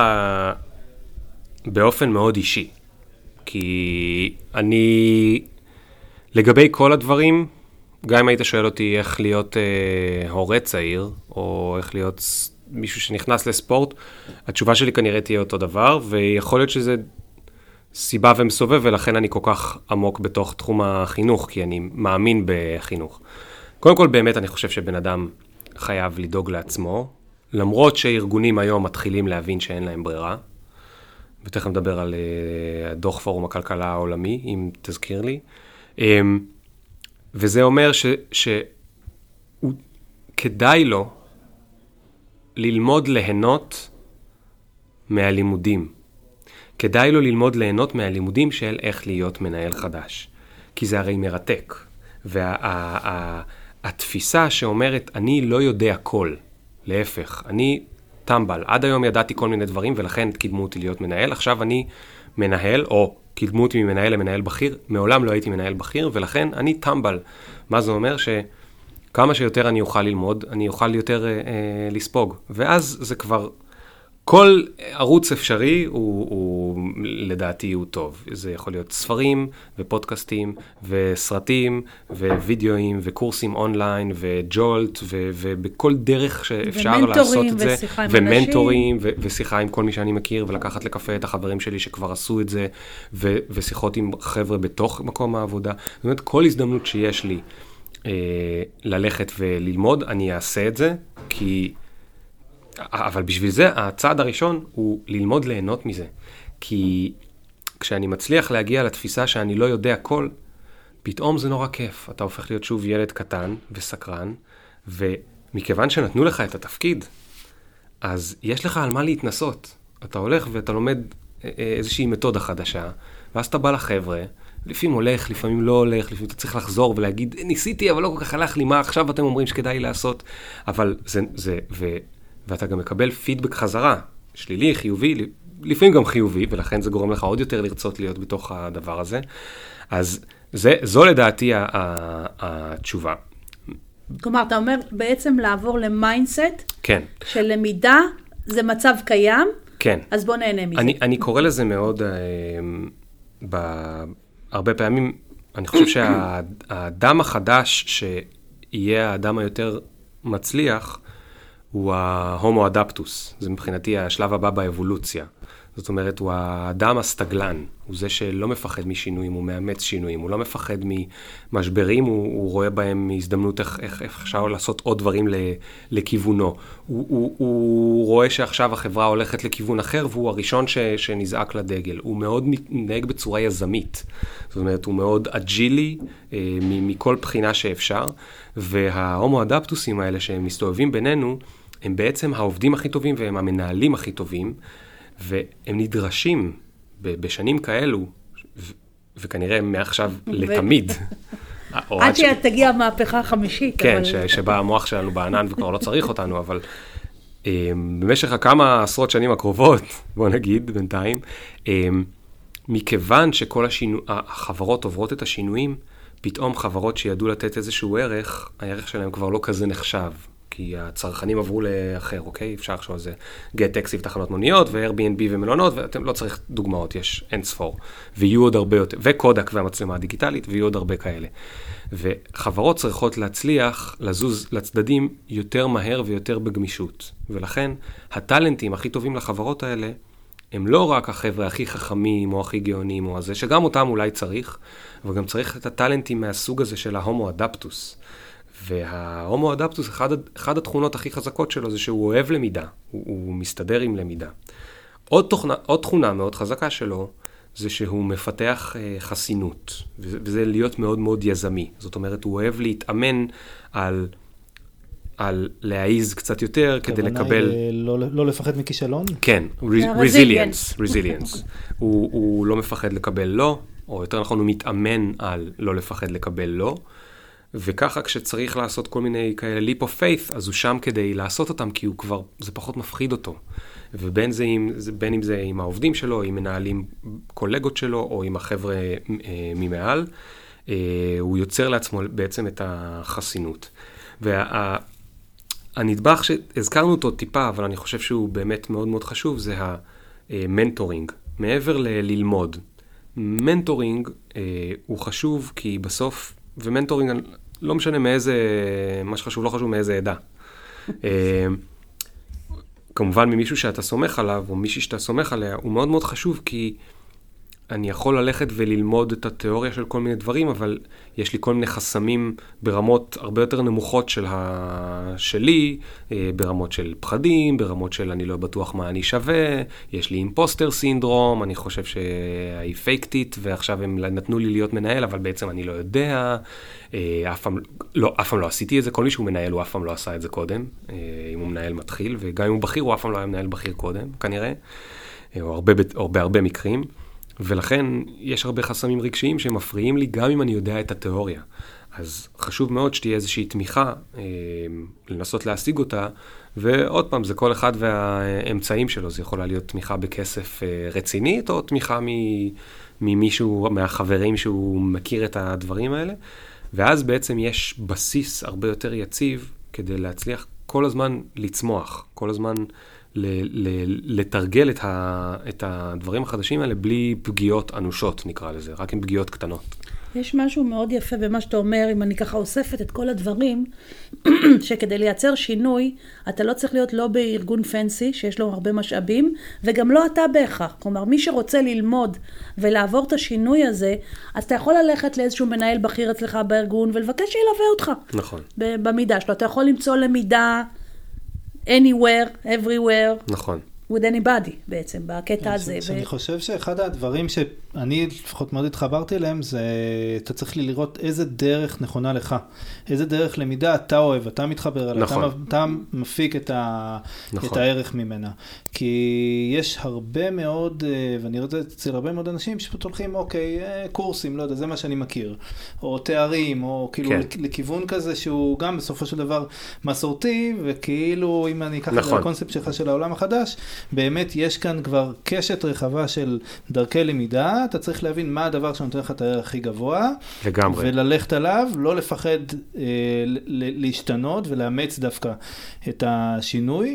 באופן מאוד אישי, כי אני, לגבי כל הדברים, גם אם היית שואל אותי איך להיות אה, הורה צעיר, או איך להיות מישהו שנכנס לספורט, התשובה שלי כנראה תהיה אותו דבר, ויכול להיות שזה סיבה ומסובב, ולכן אני כל כך עמוק בתוך תחום החינוך, כי אני מאמין בחינוך. קודם כל, באמת אני חושב שבן אדם חייב לדאוג לעצמו, למרות שארגונים היום מתחילים להבין שאין להם ברירה, ותכף נדבר על uh, דוח פורום הכלכלה העולמי, אם תזכיר לי. Um, וזה אומר שכדאי לו ללמוד ליהנות מהלימודים. כדאי לו ללמוד ליהנות מהלימודים של איך להיות מנהל חדש. כי זה הרי מרתק. והתפיסה שאומרת, אני לא יודע הכל. להפך, אני טמבל. עד היום ידעתי כל מיני דברים, ולכן קידמו אותי להיות מנהל. עכשיו אני מנהל, או קידמו אותי ממנהל למנהל בכיר. מעולם לא הייתי מנהל בכיר, ולכן אני טמבל. מה זה אומר? שכמה שיותר אני אוכל ללמוד, אני אוכל יותר אה, אה, לספוג. ואז זה כבר, כל ערוץ אפשרי הוא, הוא לדעתי הוא טוב. זה יכול להיות ספרים ופודקאסטים וסרטים ווידאוים וקורסים אונליין וג'ולט ו, ובכל דרך שאפשר לעשות את זה. ומנטורים ו- ושיחה עם כל מי שאני מכיר ולקחת לקפה את החברים שלי שכבר עשו את זה ו- ושיחות עם חבר'ה בתוך מקום העבודה. זאת אומרת, כל הזדמנות שיש לי אה, ללכת וללמוד, אני אעשה את זה, כי... אבל בשביל זה, הצעד הראשון הוא ללמוד ליהנות מזה. כי כשאני מצליח להגיע לתפיסה שאני לא יודע הכל, פתאום זה נורא כיף. אתה הופך להיות שוב ילד קטן וסקרן, ומכיוון שנתנו לך את התפקיד, אז יש לך על מה להתנסות. אתה הולך ואתה לומד איזושהי מתודה חדשה, ואז אתה בא לחבר'ה, לפעמים הולך, לפעמים לא הולך, לפעמים אתה צריך לחזור ולהגיד, ניסיתי, אבל לא כל כך הלך לי, מה עכשיו אתם אומרים שכדאי לעשות? אבל זה, זה, ו... ואתה גם מקבל פידבק חזרה, שלילי, חיובי, לפעמים גם חיובי, ולכן זה גורם לך עוד יותר לרצות להיות בתוך הדבר הזה. אז זה, זו לדעתי התשובה. כלומר, אתה אומר בעצם לעבור למיינדסט, כן. של למידה, זה מצב קיים, כן. אז בוא נהנה מזה. אני, אני קורא לזה מאוד, ב, הרבה פעמים, אני חושב שהאדם החדש שיהיה האדם היותר מצליח, הוא ההומו אדפטוס. זה מבחינתי השלב הבא באבולוציה. זאת אומרת, הוא האדם הסטגלן, הוא זה שלא מפחד משינויים, הוא מאמץ שינויים, הוא לא מפחד ממשברים, הוא, הוא רואה בהם הזדמנות איך, איך, איך אפשר לעשות עוד דברים לכיוונו. הוא, הוא, הוא רואה שעכשיו החברה הולכת לכיוון אחר, והוא הראשון ש, שנזעק לדגל. הוא מאוד מתנהג בצורה יזמית. זאת אומרת, הוא מאוד אג'ילי אה, מכל בחינה שאפשר, וההומו אדפטוסים האלה שהם מסתובבים בינינו, הם בעצם העובדים הכי טובים והם המנהלים הכי טובים, והם נדרשים בשנים כאלו, וכנראה מעכשיו לתמיד. עד שתגיע המהפכה החמישית. כן, שבה המוח שלנו בענן וכבר לא צריך אותנו, אבל במשך הכמה עשרות שנים הקרובות, בוא נגיד בינתיים, מכיוון שכל החברות עוברות את השינויים, פתאום חברות שידעו לתת איזשהו ערך, הערך שלהם כבר לא כזה נחשב. כי הצרכנים עברו לאחר, אוקיי? אפשר עכשיו זה גט טקסי ותחנות מוניות, ו-Airbnb ומלונות, ואתם לא צריך דוגמאות, יש אין ספור. ויהיו עוד הרבה יותר, וקודק והמצלמה הדיגיטלית, ויהיו עוד הרבה כאלה. וחברות צריכות להצליח, לזוז לצדדים יותר מהר ויותר בגמישות. ולכן, הטלנטים הכי טובים לחברות האלה, הם לא רק החבר'ה הכי חכמים או הכי גאונים או הזה, שגם אותם אולי צריך, אבל גם צריך את הטלנטים מהסוג הזה של ההומו אדפטוס. וההומו אדפטוס, אחד, אחד התכונות הכי חזקות שלו זה שהוא אוהב למידה, הוא, הוא מסתדר עם למידה. עוד, תוכנה, עוד תכונה מאוד חזקה שלו, זה שהוא מפתח אה, חסינות, וזה, וזה להיות מאוד מאוד יזמי. זאת אומרת, הוא אוהב להתאמן על, על להעיז קצת יותר כדי לקבל... לא, לא לפחד מכישלון? כן, resilience, resilience. הוא, הוא לא מפחד לקבל לא, או יותר נכון, הוא מתאמן על לא לפחד לקבל לא, וככה כשצריך לעשות כל מיני כאלה leap of faith, אז הוא שם כדי לעשות אותם, כי הוא כבר, זה פחות מפחיד אותו. ובין זה עם, בין אם זה עם העובדים שלו, עם מנהלים קולגות שלו, או עם החבר'ה אה, ממעל, אה, הוא יוצר לעצמו בעצם את החסינות. והנדבך שהזכרנו אותו טיפה, אבל אני חושב שהוא באמת מאוד מאוד חשוב, זה המנטורינג. מעבר לללמוד. מנטורינג אה, הוא חשוב כי בסוף, ומנטורינג, לא משנה מאיזה, מה שחשוב, לא חשוב מאיזה עדה. כמובן, ממישהו שאתה סומך עליו, או מישהי שאתה סומך עליה, הוא מאוד מאוד חשוב, כי אני יכול ללכת וללמוד את התיאוריה של כל מיני דברים, אבל יש לי כל מיני חסמים ברמות הרבה יותר נמוכות של ה... שלי, ברמות של פחדים, ברמות של אני לא בטוח מה אני שווה, יש לי אימפוסטר סינדרום, אני חושב שהיא פייקטית, ועכשיו הם נתנו לי להיות מנהל, אבל בעצם אני לא יודע, אף פעם לא, אף פעם לא עשיתי את זה, כל מי שהוא מנהל הוא אף פעם לא עשה את זה קודם, אם הוא מנהל מתחיל, וגם אם הוא בכיר הוא אף פעם לא היה מנהל בכיר קודם, כנראה, או הרבה, או בהרבה מקרים. ולכן יש הרבה חסמים רגשיים שמפריעים לי גם אם אני יודע את התיאוריה. אז חשוב מאוד שתהיה איזושהי תמיכה, אה, לנסות להשיג אותה, ועוד פעם, זה כל אחד והאמצעים שלו, זה יכולה להיות תמיכה בכסף אה, רצינית, או תמיכה ממישהו, מהחברים שהוא מכיר את הדברים האלה, ואז בעצם יש בסיס הרבה יותר יציב, כדי להצליח כל הזמן לצמוח, כל הזמן ל- ל- לתרגל את, ה- את הדברים החדשים האלה בלי פגיעות אנושות, נקרא לזה, רק עם פגיעות קטנות. יש משהו מאוד יפה במה שאתה אומר, אם אני ככה אוספת את כל הדברים, שכדי לייצר שינוי, אתה לא צריך להיות לא בארגון פנסי, שיש לו הרבה משאבים, וגם לא אתה בהכרח. כלומר, מי שרוצה ללמוד ולעבור את השינוי הזה, אז אתה יכול ללכת לאיזשהו מנהל בכיר אצלך בארגון, ולבקש שילווה אותך. נכון. במידה שלו. אתה יכול למצוא למידה anywhere, everywhere. נכון. with anybody בעצם, בקטע הזה. אני חושב שאחד הדברים שאני לפחות מאוד התחברתי אליהם, זה אתה צריך לי לראות איזה דרך נכונה לך, איזה דרך למידה אתה אוהב, אתה מתחבר אליה, אתה מפיק את הערך ממנה. כי יש הרבה מאוד, ואני רואה את זה אצל הרבה מאוד אנשים שפשוט הולכים, אוקיי, קורסים, לא יודע, זה מה שאני מכיר, או תארים, או כאילו לכיוון כזה שהוא גם בסופו של דבר מסורתי, וכאילו אם אני אקח את הקונספט שלך של העולם החדש, באמת יש כאן כבר קשת רחבה של דרכי למידה, אתה צריך להבין מה הדבר שנותן לך את הערך הכי גבוה. לגמרי. וללכת עליו, לא לפחד אה, להשתנות ולאמץ דווקא את השינוי,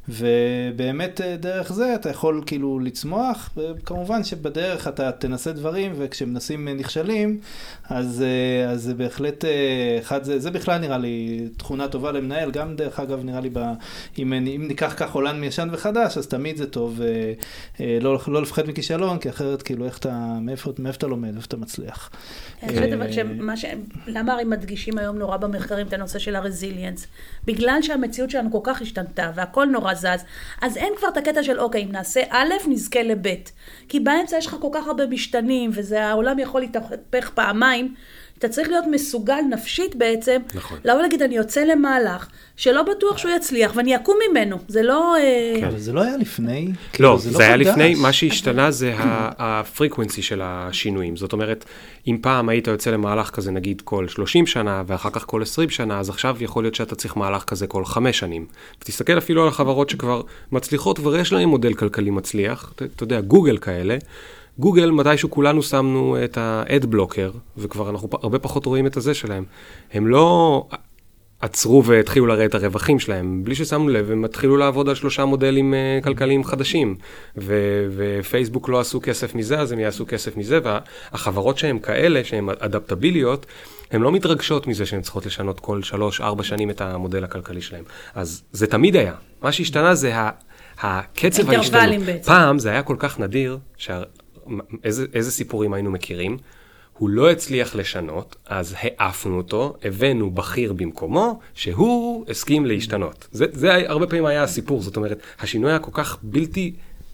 ובאמת דרך זה אתה יכול כאילו לצמוח, וכמובן שבדרך אתה תנסה דברים, וכשמנסים נכשלים, אז, אז זה בהחלט, אחד, זה, זה בכלל נראה לי תכונה טובה למנהל, גם דרך אגב נראה לי, ב, אם, אם ניקח כך עולם מישן וחדש, אז תמיד זה טוב, לא, לא לפחד מכישלון, כי אחרת כאילו איך אתה, מאיפה, מאיפה אתה לומד, איפה אתה מצליח. אני חושבת אבל שמה ש... למה הרי מדגישים היום נורא במחקרים את הנושא של הרזיליאנס? בגלל שהמציאות שלנו כל כך השתנתה, והכל נורא זז, אז אין כבר את הקטע של אוקיי, אם נעשה א', נזכה לב'. כי באמצע יש לך כל כך הרבה משתנים, וזה העולם יכול להתהפך פעמיים, אתה צריך להיות מסוגל נפשית בעצם, נכון. לא להגיד אני יוצא למהלך, שלא בטוח שהוא יצליח, ואני אקום ממנו, זה לא... כן, אבל זה לא היה לפני. לא, זה היה לפני, מה שהשתנה זה הפריקוונסי של השינויים, זאת אומרת, אם פעם היית יוצא למהלך כזה נגיד כל שלושים שנה, ואחר כך כל עשרים שנה, אז עכשיו יכול להיות שאתה צריך מהלך כזה כל חמש שנים. ותסתכל אפילו על החברות שכבר מצליחות, ויש להם מודל כלכלי מצליח, אתה יודע, גוגל כאלה, גוגל, מתישהו כולנו שמנו את ה-ad blocker, וכבר אנחנו הרבה פחות רואים את הזה שלהם. הם לא עצרו והתחילו לראות את הרווחים שלהם, בלי ששמנו לב, הם התחילו לעבוד על שלושה מודלים כלכליים חדשים, ו- ופייסבוק לא עשו כסף מזה, אז הם יעשו כסף מזה, והחברות שהן כאלה, שהן אדפטביליות, הן לא מתרגשות מזה שהן צריכות לשנות כל שלוש, ארבע שנים את המודל הכלכלי שלהם. אז זה תמיד היה. מה שהשתנה זה ה- הקצב ההשתנות. פעם זה היה כל כך נדיר, שה- איזה, איזה סיפורים היינו מכירים, הוא לא הצליח לשנות, אז העפנו אותו, הבאנו בכיר במקומו, שהוא הסכים להשתנות. זה, זה הרבה פעמים היה הסיפור, זאת אומרת, השינוי היה כל כך בלתי,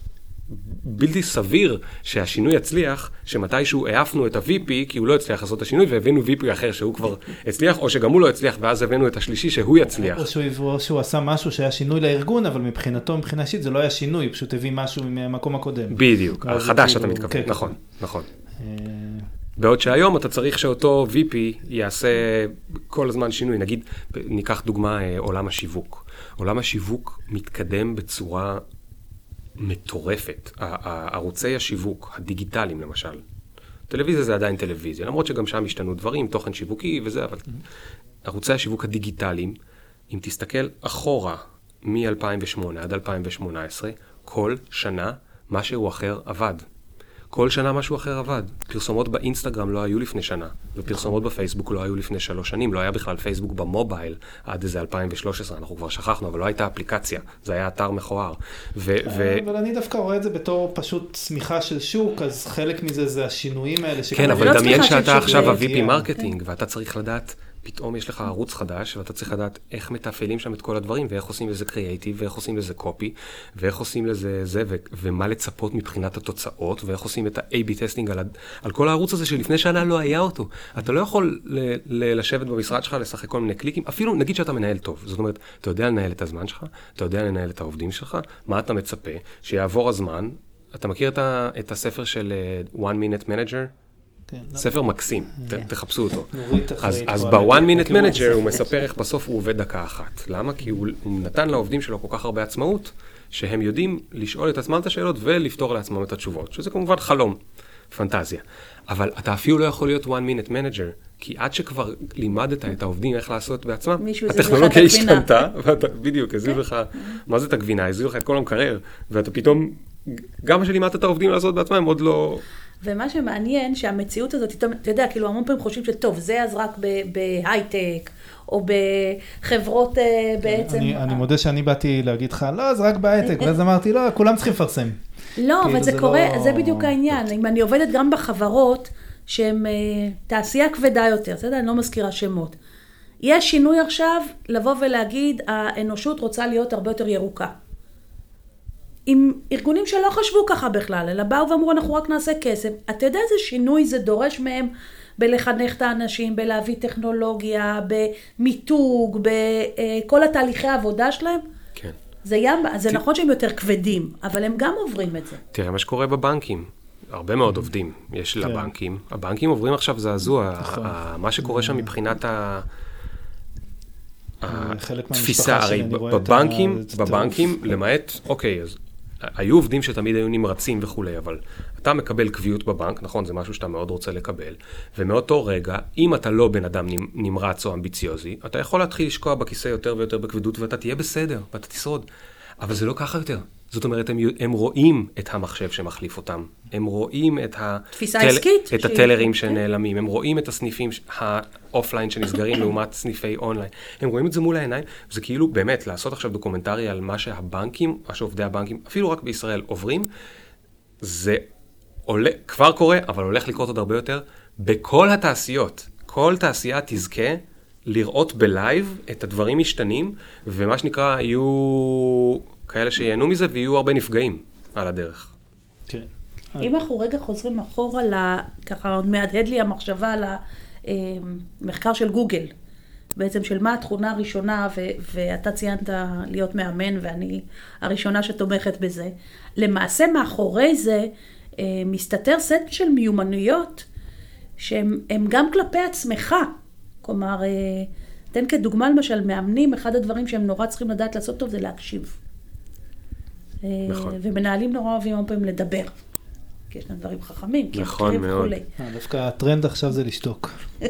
בלתי סביר שהשינוי הצליח, שמתישהו העפנו את ה-וי פי, כי הוא לא הצליח לעשות את השינוי, והבאנו וי פי אחר שהוא כבר הצליח, או שגם הוא לא הצליח, ואז הבאנו את השלישי שהוא יצליח. או שהוא, או שהוא עשה משהו שהיה שינוי לארגון, אבל מבחינתו, מבחינה אישית, זה לא היה שינוי, פשוט הביא משהו מהמקום הקודם. בדיוק, החדש אתה מתכוון, נכון, נכון. בעוד שהיום אתה צריך שאותו וי פי יעשה כל הזמן שינוי. נגיד, ניקח דוגמה עולם השיווק. עולם השיווק מתקדם בצורה מטורפת. ערוצי השיווק, הדיגיטליים למשל. טלוויזיה זה עדיין טלוויזיה, למרות שגם שם השתנו דברים, תוכן שיווקי וזה, אבל ערוצי השיווק הדיגיטליים, אם תסתכל אחורה מ-אלפיים ושמונה עד אלפיים ושמונה עשרה, כל שנה משהו אחר עבד. כל שנה משהו אחר עבד. פרסומות באינסטגרם לא היו לפני שנה, ופרסומות בפייסבוק לא היו לפני שלוש שנים, לא היה בכלל פייסבוק במובייל עד איזה אלפיים ושלוש עשרה, אנחנו כבר שכחנו, אבל לא הייתה אפליקציה, זה היה אתר מכוער. ו- ו- אבל אני דווקא רואה את זה בתור פשוט צמיחה של שוק, אז חלק מזה זה השינויים האלה. כן, אבל דמיין שאתה עכשיו ה-וי פי מרקטינג, ואתה צריך לדעת, פתאום יש לך ערוץ חדש, ואתה צריך לדעת איך מתפעלים שם את כל הדברים, ואיך עושים לזה קריאייטיב, ואיך עושים לזה קופי, ואיך עושים לזה זה, ו- ומה לצפות מבחינת התוצאות, ואיך עושים את ה-איי בי טסטינג על, על כל הערוץ הזה שלפני שנה לא היה אותו. אתה לא יכול ל- ל- לשבת במשרד שלך, לשחק כל מיני קליקים, אפילו נגיד שאתה מנהל טוב. זאת אומרת, אתה יודע לנהל את הזמן שלך, אתה יודע לנהל את העובדים שלך, מה אתה מצפה? שיעבור הזמן. אתה מכיר את, ה- את הספר של uh, One Minute Manager? ספר מקסים, תחפשו אותו. אז ב-One Minute Manager הוא מספר איך בסוף הוא עובד דקה אחת. למה? כי הוא נתן לעובדים שלו כל כך הרבה עצמאות, שהם יודעים לשאול את עצמם את השאלות ולפתור לעצמם את התשובות, שזה כמובן חלום, פנטזיה. אבל אתה אפילו לא יכול להיות One Minute Manager, כי עד שכבר לימדת את העובדים איך לעשות בעצמם, הטכנולוגיה השתנתה, ואתה בדיוק, הזיז לך, מה זה את הגבינה? הזיז לך את כל המקרר, ואתה פתאום, גם מה שלימדת את העובדים לעשות בעצמם, עוד לא... ומה שמעניין שהמציאות הזאת, אתה יודע, כאילו המון פעמים חושבים שטוב, זה אז רק בהייטק, או בחברות בעצם... אני מודה שאני באתי להגיד לך, לא, זה רק בהייטק, ואז אמרתי, לא, כולם צריכים לפרסם. לא, אבל זה קורה, זה בדיוק העניין. אם אני עובדת גם בחברות, שהן תעשייה כבדה יותר, בסדר? אני לא מזכירה שמות. יש שינוי עכשיו לבוא ולהגיד, האנושות רוצה להיות הרבה יותר ירוקה. עם ארגונים שלא חשבו ככה בכלל, אלא באו ואמרו, אנחנו רק נעשה כסף. אתה יודע איזה שינוי זה דורש מהם בלחנך את האנשים, בלהביא טכנולוגיה, במיתוג, בכל התהליכי העבודה שלהם? כן. זה, ים, זה ת... נכון שהם יותר כבדים, אבל הם גם עוברים את זה. תראה מה שקורה בבנקים. הרבה מאוד עובדים יש לבנקים. הבנקים עוברים עכשיו זעזוע. מה שקורה שם מבחינת ה... התפיסה, הרי בבנקים, בבנקים, למעט, אוקיי, אז היו עובדים שתמיד היו נמרצים וכולי, אבל אתה מקבל קביעות בבנק, נכון, זה משהו שאתה מאוד רוצה לקבל, ומאותו רגע, אם אתה לא בן אדם נמרץ או אמביציוזי, אתה יכול להתחיל לשקוע בכיסא יותר ויותר בכבדות, ואתה תהיה בסדר, ואתה תשרוד. אבל זה לא ככה יותר. זאת אומרת, הם, הם רואים את המחשב שמחליף אותם. הם רואים את, תפיסה הטל, עסקית, את הטלרים שנעלמים. הם רואים את הסניפים האופליין שנסגרים לעומת סניפי אונליין. הם רואים את זה מול העיניים. זה כאילו באמת לעשות עכשיו דוקומנטרי על מה שהבנקים, מה שעובדי הבנקים, אפילו רק בישראל, עוברים. זה עולה, כבר קורה, אבל הולך לקרות עוד הרבה יותר. בכל התעשיות, כל תעשייה תזכה לראות בלייב את הדברים משתנים, ומה שנקרא, יהיו כאלה שיהנו מזה, ויהיו הרבה נפגעים על הדרך. כן. אם אנחנו רגע חוזרים אחורה, ככה מהדהד לי המחשבה על המחקר של גוגל, בעצם של מה התכונה הראשונה, ו- ואתה ציינת להיות מאמן, ואני הראשונה שתומכת בזה. למעשה מאחורי זה מסתתר סט של מיומנויות, שהם גם כלפי עצמך. כלומר, תן כדוגמה למשל, מאמנים, אחד הדברים שהם נורא צריכים לדעת לעשות טוב זה להקשיב. נכון. ומנהלים נורא אוהבים הרבה פעמים לדבר. כי יש להם דברים חכמים. נכון מאוד. דווקא הטרנד עכשיו זה לשתוק.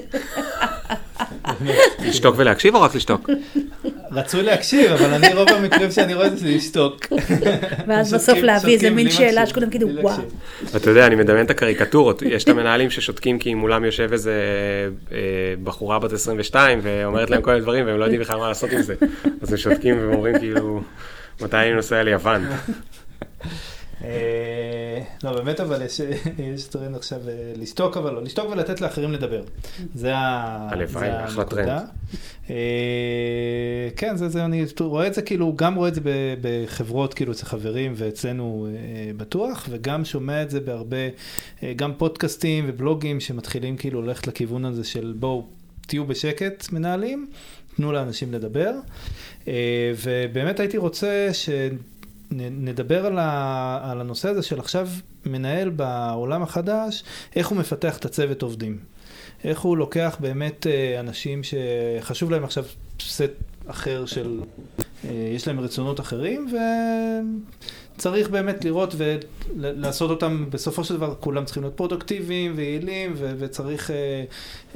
לשתוק ולהקשיב או רק לשתוק? רצוי להקשיב, אבל אני רוב המקרים שאני רואה את זה לשתוק. ואז בסוף להביא איזה מין שאלה שכולם כאילו וואו. אתה יודע, אני מדמיין את הקריקטורות. יש את המנהלים ששותקים כי מולם יושב איזה בחורה בת עשרים ושתיים ואומרת להם כל מיני דברים והם לא יודעים בכלל מה לעשות עם זה. אז הם שותקים ואומרים כאילו, מתי אני נוסע ליוון? לא, באמת, אבל יש טרנד עכשיו לשתוק, אבל לא, לשתוק ולתת לאחרים לדבר. זה הנקודה. כן, זה, אני רואה את זה כאילו, גם רואה את זה בחברות, כאילו, אצל חברים ואצלנו בטוח, וגם שומע את זה בהרבה, גם פודקאסטים ובלוגים שמתחילים כאילו ללכת לכיוון הזה של בואו, תהיו בשקט מנהלים, תנו לאנשים לדבר. ובאמת הייתי רוצה ש... נדבר על, ה, על הנושא הזה של עכשיו מנהל בעולם החדש, איך הוא מפתח את הצוות עובדים. איך הוא לוקח באמת אנשים שחשוב להם עכשיו סט אחר של, יש להם רצונות אחרים, וצריך באמת לראות ולעשות אותם, בסופו של דבר כולם צריכים להיות פרודוקטיביים ויעילים, ו, וצריך אה, אה,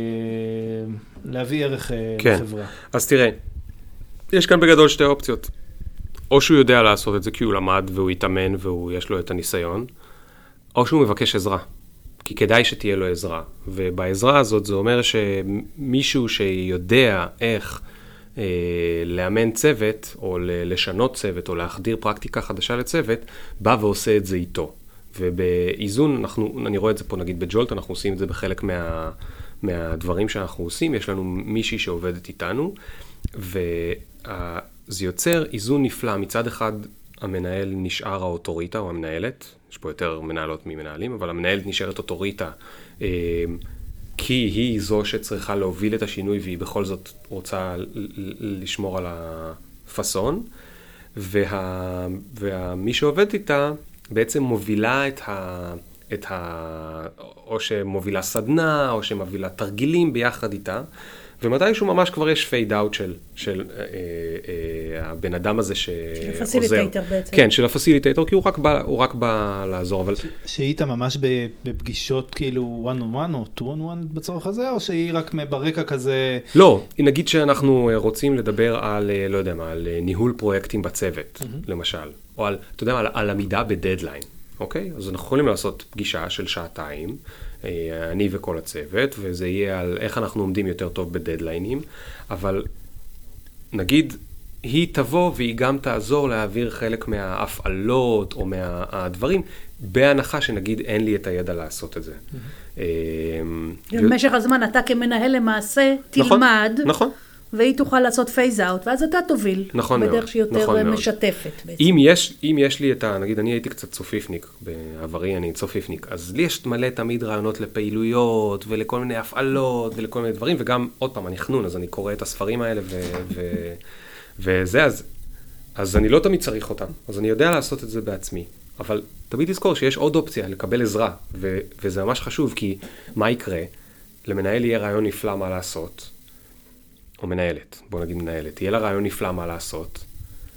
להביא ערך כן. לחברה. אז תראה, יש כאן בגדול שתי אופציות. או שהוא יודע לעשות את זה כי הוא למד והוא יתאמן ויש לו את הניסיון, או שהוא מבקש עזרה, כי כדאי שתהיה לו עזרה. ובעזרה הזאת זה אומר שמישהו שיודע איך אה, לאמן צוות, או לשנות צוות, או להחדיר פרקטיקה חדשה לצוות, בא ועושה את זה איתו. ובאיזון, אנחנו, אני רואה את זה פה נגיד בג'ולט, אנחנו עושים את זה בחלק מה, מהדברים שאנחנו עושים, יש לנו מישהי שעובדת איתנו, וה... זה יוצר איזון נפלא. מצד אחד, המנהל נשאר האוטוריטה, או המנהלת, יש פה יותר מנהלות ממנהלים, אבל המנהלת נשארת אוטוריטה, כי היא זו שצריכה להוביל את השינוי, והיא בכל זאת רוצה לשמור על הפסון, וה, ומי שעובד איתה בעצם מובילה את ה... את ה... או שמובילה סדנה, או שמובילה תרגילים ביחד איתה, ומתישהו ממש כבר יש פייד אאוט של, של אה, אה, הבן אדם הזה שעוזר. של הפסיליטייטר בעצם. כן, של הפסיליטייטר, כי הוא רק בא, הוא רק בא לעזור, אבל... שהיא ממש בפגישות כאילו one on one או two on one בצורך הזה, או שהיא רק ברקע כזה... לא, נגיד שאנחנו רוצים לדבר על, לא יודע מה, על ניהול פרויקטים בצוות, mm-hmm. למשל, או על, אתה יודע מה, על, על עמידה בדדליין, אוקיי? אז אנחנו יכולים לעשות פגישה של שעתיים, אני וכל הצוות, וזה יהיה על איך אנחנו עומדים יותר טוב בדדליינים, אבל נגיד, היא תבוא והיא גם תעזור להעביר חלק מההפעלות או מהדברים, בהנחה שנגיד אין לי את הידע לעשות את זה. במשך הזמן אתה כמנהל למעשה תלמד, נכון. והיא תוכל לעשות פייז אאוט, ואז אתה תוביל. נכון מאוד. בדרך שהיא יותר משתפת בעצם. אם יש, אם יש לי את ה... נגיד, אני הייתי קצת צופיפניק, בעברי אני צופיפניק, אז לי יש מלא תמיד רעיונות לפעילויות, ולכל מיני הפעלות, ולכל מיני דברים, וגם, עוד פעם, אני חנון, אז אני קורא את הספרים האלה, ו... ו... וזה, אז... אז אני לא תמיד צריך אותם, אז אני יודע לעשות את זה בעצמי. אבל תמיד תזכור שיש עוד אופציה לקבל עזרה, ו... וזה ממש חשוב, כי מה יקרה? למנהל יהיה רעיון נפלא מה לעשות, או מנהלת, בוא נגיד מנהלת, יהיה לה רעיון נפלא מה לעשות,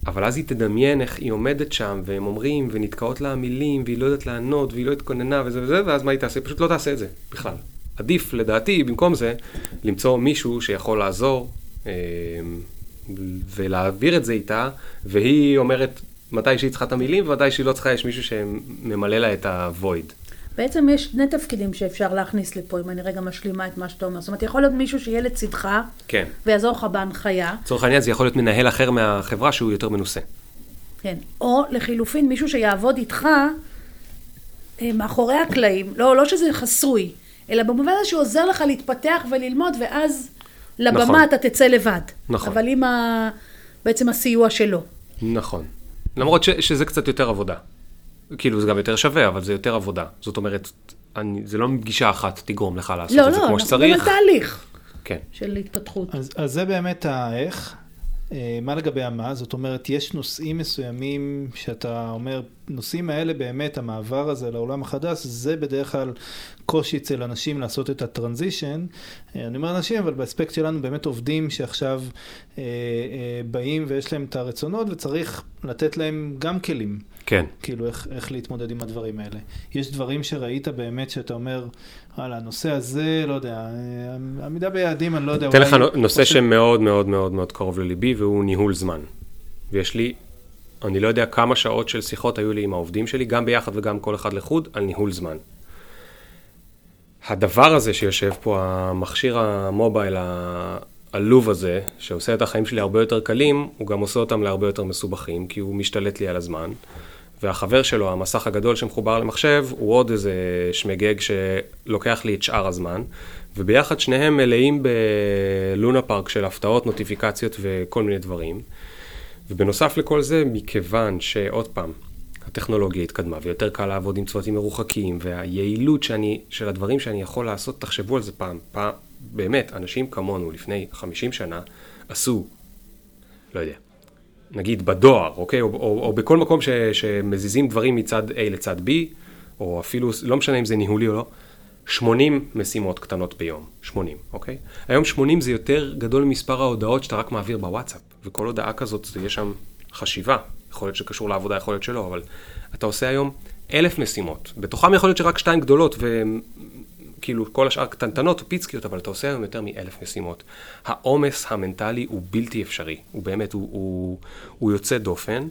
אבל אז היא תדמיין איך היא עומדת שם, והם אומרים, ונתקעות לה המילים, והיא לא יודעת לענות, והיא לא התכוננה, וזה וזה, ואז מה היא תעשה? פשוט לא תעשה את זה, בכלל. עדיף, לדעתי, במקום זה, למצוא מישהו שיכול לעזור, ולהעביר את זה איתה, והיא אומרת מתי שהיא צריכה את המילים, ומתי שהיא לא צריכה, יש מישהו שממלא לה את הוויד. בעצם יש שני תפקידים שאפשר להכניס לפה, אם אני רגע משלימה את מה שאתה אומר. זאת אומרת, יכול להיות מישהו שיהיה לצדך, כן. ויעזור לך בהנחיה. לצורך העניין, זה יכול להיות מנהל אחר מהחברה שהוא יותר מנוסה. כן. או לחילופין, מישהו שיעבוד איתך מאחורי הקלעים, לא, לא שזה חסוי, אלא במובן הזה שהוא עוזר לך להתפתח וללמוד, ואז לבמה נכון. אתה תצא לבד. נכון. אבל עם ה... בעצם הסיוע שלו. נכון. למרות ש, שזה קצת יותר עבודה. כאילו זה גם יותר שווה, אבל זה יותר עבודה. זאת אומרת, אני, זה לא מפגישה אחת תגרום לך לעשות לא, את זה לא, כמו שצריך. לא, אנחנו בתהליך כן. של התפתחות. אז, אז זה באמת האיך. מה לגבי המה? זאת אומרת, יש נושאים מסוימים שאתה אומר, נושאים האלה באמת, המעבר הזה לעולם החדש, זה בדרך כלל קושי אצל אנשים לעשות את הטרנזישן. אני אומר אנשים, אבל באספקט שלנו באמת עובדים שעכשיו אה, אה, באים ויש להם את הרצונות, וצריך לתת להם גם כלים. כן. כאילו, איך, איך להתמודד עם הדברים האלה. יש דברים שראית באמת שאתה אומר, וואלה, הנושא הזה, לא יודע, עמידה ביעדים, אני לא יודע. תן לך נושא שמאוד מאוד מאוד מאוד קרוב לליבי, והוא ניהול זמן. ויש לי, אני לא יודע כמה שעות של שיחות היו לי עם העובדים שלי, גם ביחד וגם כל אחד לחוד, על ניהול זמן. הדבר הזה שיושב פה, המכשיר המובייל העלוב הזה, שעושה את החיים שלי הרבה יותר קלים, הוא גם עושה אותם להרבה יותר מסובכים, כי הוא משתלט לי על הזמן. והחבר שלו, המסך הגדול שמחובר למחשב, הוא עוד איזה שמגג שלוקח לי את שאר הזמן, וביחד שניהם מלאים בלונה פארק של הפתעות, נוטיפיקציות וכל מיני דברים. ובנוסף לכל זה, מכיוון שעוד פעם, הטכנולוגיה התקדמה, ויותר קל לעבוד עם צוותים מרוחקים, והיעילות שאני, של הדברים שאני יכול לעשות, תחשבו על זה פעם, פעם, באמת, אנשים כמונו לפני חמישים שנה, עשו, לא יודע, נגיד בדואר, אוקיי? או, או, או בכל מקום ש, שמזיזים דברים מצד A לצד B, או אפילו, לא משנה אם זה ניהולי או לא, שמונים משימות קטנות ביום, שמונים, אוקיי? היום שמונים זה יותר גדול ממספר ההודעות שאתה רק מעביר בוואטסאפ, וכל הודעה כזאת, יש שם חשיבה, יכול להיות שקשור לעבודה, יכול להיות שלא, אבל אתה עושה היום אלף משימות, בתוכם יכול להיות שרק שתיים גדולות, וכאילו כל השאר קטנטנות או פיצקיות, אבל אתה עושה היום יותר מאלף משימות. העומס המנטלי הוא בלתי אפשרי, הוא באמת, הוא, הוא, הוא יוצא דופן,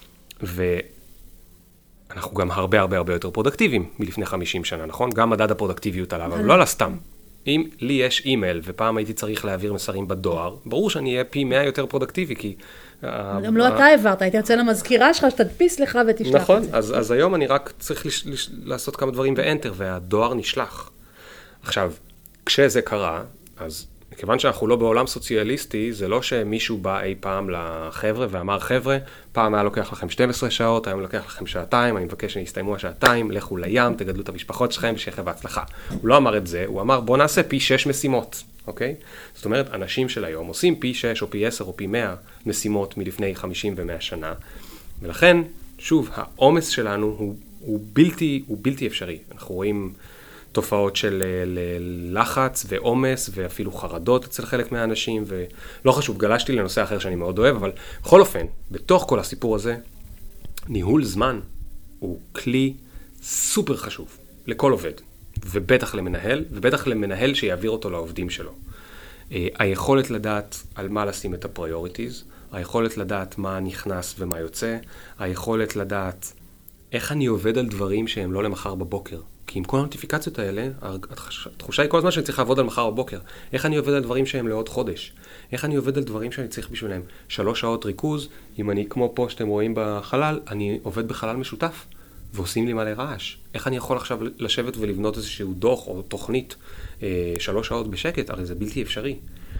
ואנחנו גם הרבה הרבה הרבה יותר פרודקטיביים מלפני חמישים שנה, נכון? גם מדד הפרודקטיביות עליו, אבל לא על הסתם. אם לי יש אימייל, ופעם הייתי צריך להעביר מסרים בדואר, ברור שאני אהיה פי מאה יותר פרודקטיבי, כי... גם לא אתה העברת, הייתי יוצא למזכירה שלך, שתדפיס לך ותשלח את זה. נכון, אז היום אני רק צריך לעשות כמה דברים ואנטר, והדואר נשלח. עכשיו, כשזה קרה, אז מכיוון שאנחנו לא בעולם סוציאליסטי, זה לא שמישהו בא אי פעם לחבר'ה ואמר, חבר'ה, פעם היה לוקח לכם שתים עשרה שעות, היום לוקח לכם שעתיים, אני מבקש שיסתיימו השעתיים, לכו לים, תגדלו את המשפחות שלכם, שיהיה בהצלחה. הוא לא אמר את זה, הוא אמר, בוא נעשה פי שש משימות, אוקיי? זאת אומרת, אנשים של היום עושים פי שש או פי עשר או פי מאה משימות מלפני חמישים ומאה שנה, ולכן, שוב, העומס שלנו הוא, הוא בלתי, הוא בלתי אפשרי. אנחנו רואים תופעות של לחץ ועומס ואפילו חרדות אצל חלק מהאנשים, ולא חשוב, גלשתי לנושא אחר שאני מאוד אוהב, אבל בכל אופן, בתוך כל הסיפור הזה, ניהול זמן הוא כלי סופר חשוב לכל עובד, ובטח למנהל, ובטח למנהל שיעביר אותו לעובדים שלו. היכולת לדעת על מה לשים את הפריוריטיז, היכולת לדעת מה נכנס ומה יוצא, היכולת לדעת איך אני עובד על דברים שהם לא למחר בבוקר. כי עם כל הנוטיפיקציות האלה, התחושה היא כל הזמן שאני צריך לעבוד על מחר בבוקר. איך אני עובד על דברים שהם לעוד חודש? איך אני עובד על דברים שאני צריך בשבילם? שלוש שעות ריכוז, אם אני כמו פה שאתם רואים בחלל, אני עובד בחלל משותף, ועושים לי מלא רעש. איך אני יכול עכשיו לשבת ולבנות איזשהו דוח או תוכנית שלוש שעות בשקט? הרי זה בלתי אפשרי.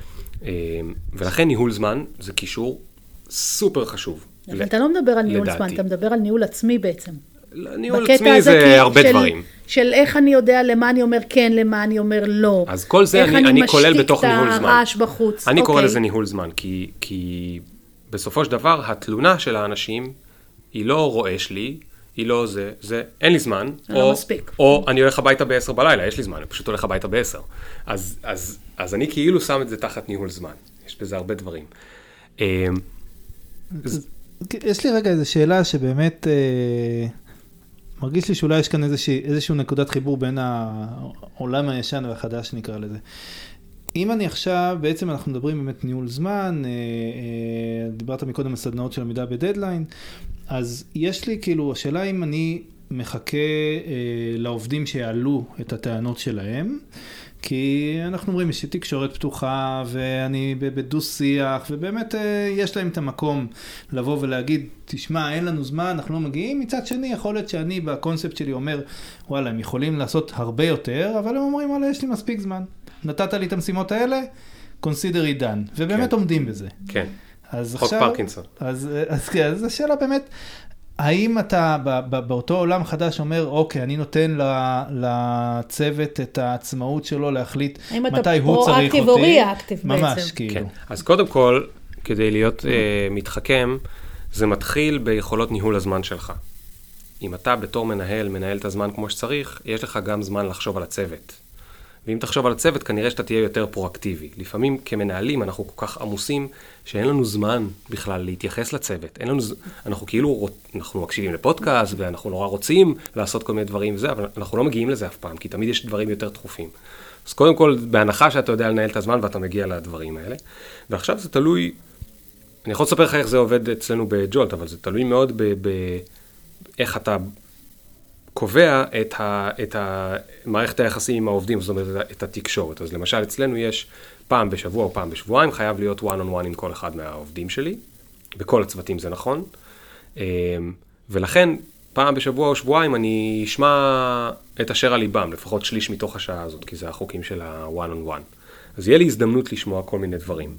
ולכן ניהול זמן זה קישור סופר חשוב. אבל אתה לא מדבר על ניהול זמן, אתה מדבר על ניהול עצמי בעצם. ניהול עצמי זה הרבה דברים. של איך אני יודע למה אני אומר כן, למה אני אומר לא. אז כל זה אני כולל בתוך ניהול זמן. איך אני משתיק את הרעש בחוץ. אני קורא לזה ניהול זמן, כי בסופו של דבר התלונה של האנשים היא לא רועש לי, היא לא זה, זה אין לי זמן. לא מספיק. או אני הולך הביתה בעשר בלילה, יש לי זמן, אני פשוט הולך הביתה בעשר. אז אני כאילו שם את זה תחת ניהול זמן. יש בזה הרבה דברים. יש לי רגע איזו שאלה שבאמת אה, מרגיש לי שאולי יש כאן איזושהי, איזושהי נקודת חיבור בין העולם הישן והחדש נקרא לזה. אם אני עכשיו, בעצם אנחנו מדברים באמת ניהול זמן, אה, אה, דיברת מקודם על סדנאות של עמידה בדדליין, אז יש לי כאילו, השאלה אם אני מחכה אה, לעובדים שיעלו את הטענות שלהם, כי אנחנו אומרים, יש תקשורת פתוחה, ואני בדו שיח, ובאמת יש להם את המקום לבוא ולהגיד, תשמע, אין לנו זמן, אנחנו לא מגיעים. מצד שני, יכול להיות שאני בקונספט שלי אומר, וואלה, הם יכולים לעשות הרבה יותר, אבל הם אומרים, וואלה, יש לי מספיק זמן. נתת לי את המשימות האלה, consider it done. ובאמת כן. עומדים בזה. כן. אז חוק עכשיו, פרקינסון. אז, אז, אז, אז השאלה באמת, האם אתה באותו עולם חדש אומר, אוקיי, אני נותן לצוות את העצמאות שלו להחליט מתי הוא צריך אותי? האם אתה פרו-אקטיב או רי-אקטיב בעצם? ממש, כאילו. כן. אז קודם כל, כדי להיות מתחכם, זה מתחיל ביכולות ניהול הזמן שלך. אם אתה בתור מנהל, מנהל את הזמן כמו שצריך, יש לך גם זמן לחשוב על הצוות. ואם תחשוב על הצוות, כנראה שאתה תהיה יותר פרואקטיבי. לפעמים כמנהלים אנחנו כל כך עמוסים, שאין לנו זמן בכלל להתייחס לצוות. אין לנו, אנחנו כאילו, אנחנו מקשיבים לפודקאסט, ואנחנו נורא רוצים לעשות כל מיני דברים וזה, אבל אנחנו לא מגיעים לזה אף פעם, כי תמיד יש דברים יותר דחופים. אז קודם כל, בהנחה שאתה יודע לנהל את הזמן, ואתה מגיע לדברים האלה. ועכשיו זה תלוי, אני יכול לספר לך איך זה עובד אצלנו בג'ולט, אבל זה תלוי מאוד ב, ב, איך אתה קובע את, ה, את ה, מערכת היחסים עם העובדים, זאת אומרת, את התקשורת. אז למשל, אצלנו יש פעם בשבוע או פעם בשבועיים, חייב להיות one on one עם כל אחד מהעובדים שלי. בכל הצוותים זה נכון. ולכן, פעם בשבוע או שבועיים, אני אשמע את אשר על ליבם, לפחות שליש מתוך השעה הזאת, כי זה החוקים של ה-one on one. אז יהיה לי הזדמנות לשמוע כל מיני דברים.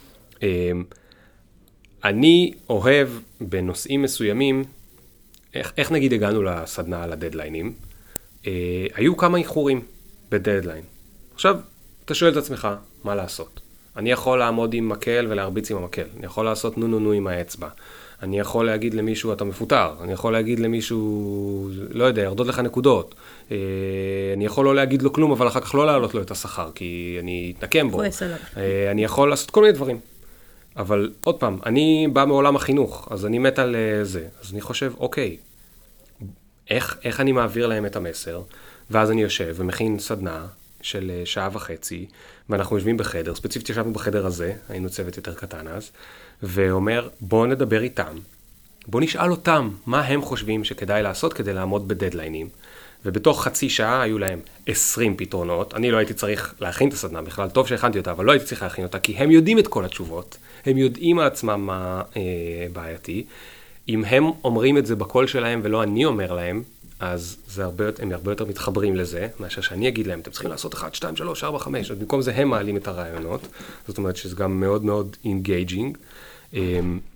אני אוהב בנושאים מסוימים, איך, איך נגיד הגענו לסדנה על הדדליינים? אה, היו כמה איחורים בדדליין. עכשיו, אתה שואל את עצמך, מה לעשות? אני יכול לעמוד עם מקל ולהרביץ עם המקל. אני יכול לעשות נו נו נו עם האצבע. אני יכול להגיד למישהו, אתה מפוטר. אני יכול להגיד למישהו, לא יודע, ירדות לך נקודות. אה, אני יכול לא להגיד לו כלום, אבל אחר כך לא להעלות לו את השכר, כי אני אתנקם בו. אה, אני יכול לעשות כל מיני דברים. אבל עוד פעם, אני בא מעולם החינוך, אז אני מת על זה. אז אני חושב, אוקיי, איך, איך אני מעביר להם את המסר? ואז אני יושב ומכין סדנה של שעה וחצי, ואנחנו יושבים בחדר, ספציפית ישבנו בחדר הזה, היינו צוות יותר קטן אז, ואומר, בוא נדבר איתם, בוא נשאל אותם מה הם חושבים שכדאי לעשות כדי לעמוד בדדליינים. ובתוך חצי שעה היו להם עשרים פתרונות. אני לא הייתי צריך להכין את הסדנה, בכלל טוב שהכנתי אותה, אבל לא הייתי צריך להכין אותה, כי הם יודעים את כל התשובות, הם יודעים מעצמם מה אה, בעייתי. אם הם אומרים את זה בקול שלהם ולא אני אומר להם, אז זה הרבה, הם הרבה יותר מתחברים לזה, מאשר שאני אגיד להם, אתם צריכים לעשות אחת, שתיים, שלוש, ארבע, חמש, אז במקום זה הם מעלים את הרעיונות, זאת אומרת שזה גם מאוד מאוד engaging, אה,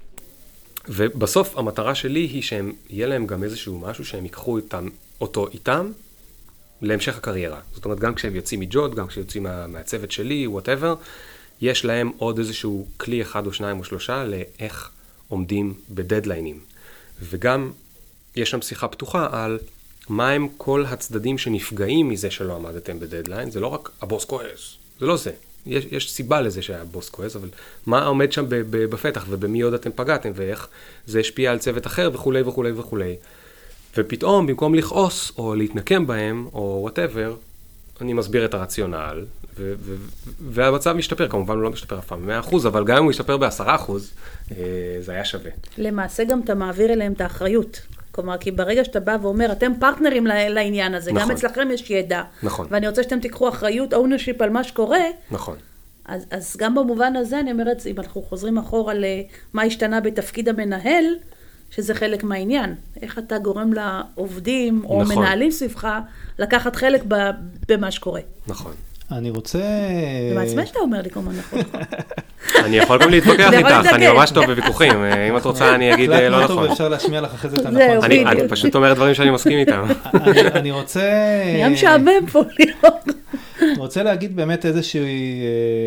ובסוף המטרה שלי היא שהם, יהיה להם גם איזשהו משהו שהם ייקחו איתם, אותו איתם להמשך הקריירה. זאת אומרת, גם כשהם יוצאים מג'וד, גם כשהם יוצאים מה, מהצוות שלי, whatever, יש להם עוד איזשהו כלי אחד או שניים או שלושה לאיך עומדים בדדליינים. וגם יש שם שיחה פתוחה על מה הם כל הצדדים שנפגעים מזה שלא עמדתם בדדליין. זה לא רק הבוס כועס, זה לא זה. יש, יש סיבה לזה שהבוס כועס, אבל מה עומד שם בפתח ובמי עוד אתם פגעתם ואיך זה השפיע על צוות אחר וכולי וכולי וכולי. ופתאום, במקום לכעוס או להתנקם בהם, או whatever, אני מסביר את הרציונל, ו- ו- והמצב משתפר. כמובן הוא לא משתפר אף פעם מאה אחוז, אבל גם אם הוא ישתפר ב-עשרה אחוז, זה היה שווה. למעשה גם אתה מעביר אליהם את האחריות. כלומר, כי ברגע שאתה בא ואומר, אתם פרטנרים לעניין הזה, נכון. גם אצלכם יש ידע. נכון. ואני רוצה שאתם תיקחו אחריות, ownership על מה שקורה. נכון. אז, אז גם במובן הזה, אני אומרת, אם אנחנו חוזרים אחורה למה השתנה בתפקיד המנהל, שזה חלק מהעניין. איך אתה גורם לעובדים או נכון. מנהלים סביבך לקחת חלק במה שקורה. נכון. אני רוצה... זה מעצמא שאתה אומר לי כל מה נכון. אני יכול גם להתווכח איתך, אני ממש טוב בוויכוחים. אם את רוצה אני אגיד לא נכון. אפשר להשמיע לך אחרי זה את הנכון. אני פשוט אומר דברים שאני מסכים איתם. אני רוצה... נהיה משעמם פה לראות. אני רוצה להגיד באמת איזושהי...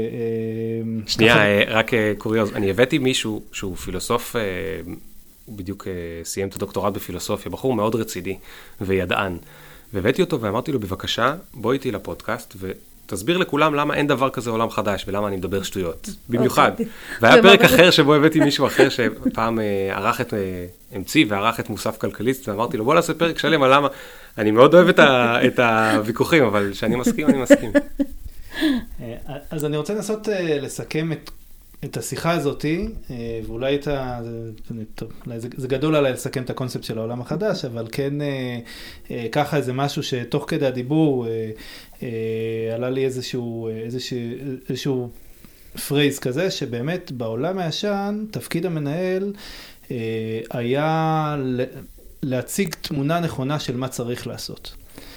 שנייה, רק קוריוז. אני הבאתי מישהו שהוא פילוסוף... הוא בדיוק סיים את הדוקטורט בפילוסופיה, בחור מאוד רציני וידען. והבאתי אותו ואמרתי לו, בבקשה, בוא איתי לפודקאסט תסביר לכולם למה אין דבר כזה עולם חדש, ולמה אני מדבר שטויות, במיוחד. והיה פרק אחר שבו הבאתי מישהו אחר, שפעם ערך את, המציא וערך את מוסף כלכליסט, ואמרתי לו, בוא נעשה פרק שלם על למה, אני מאוד אוהב את הוויכוחים, אבל כשאני מסכים, אני מסכים. אז אני רוצה לנסות לסכם את את השיחה הזאת, ואולי את ה... טוב, זה, זה גדול עליי לסכם את הקונספט של העולם החדש, אבל כן ככה איזה משהו שתוך כדי הדיבור עלה לי איזשהו, איזשהו, איזשהו פרייז כזה, שבאמת בעולם הישן תפקיד המנהל היה להציג תמונה נכונה של מה צריך לעשות.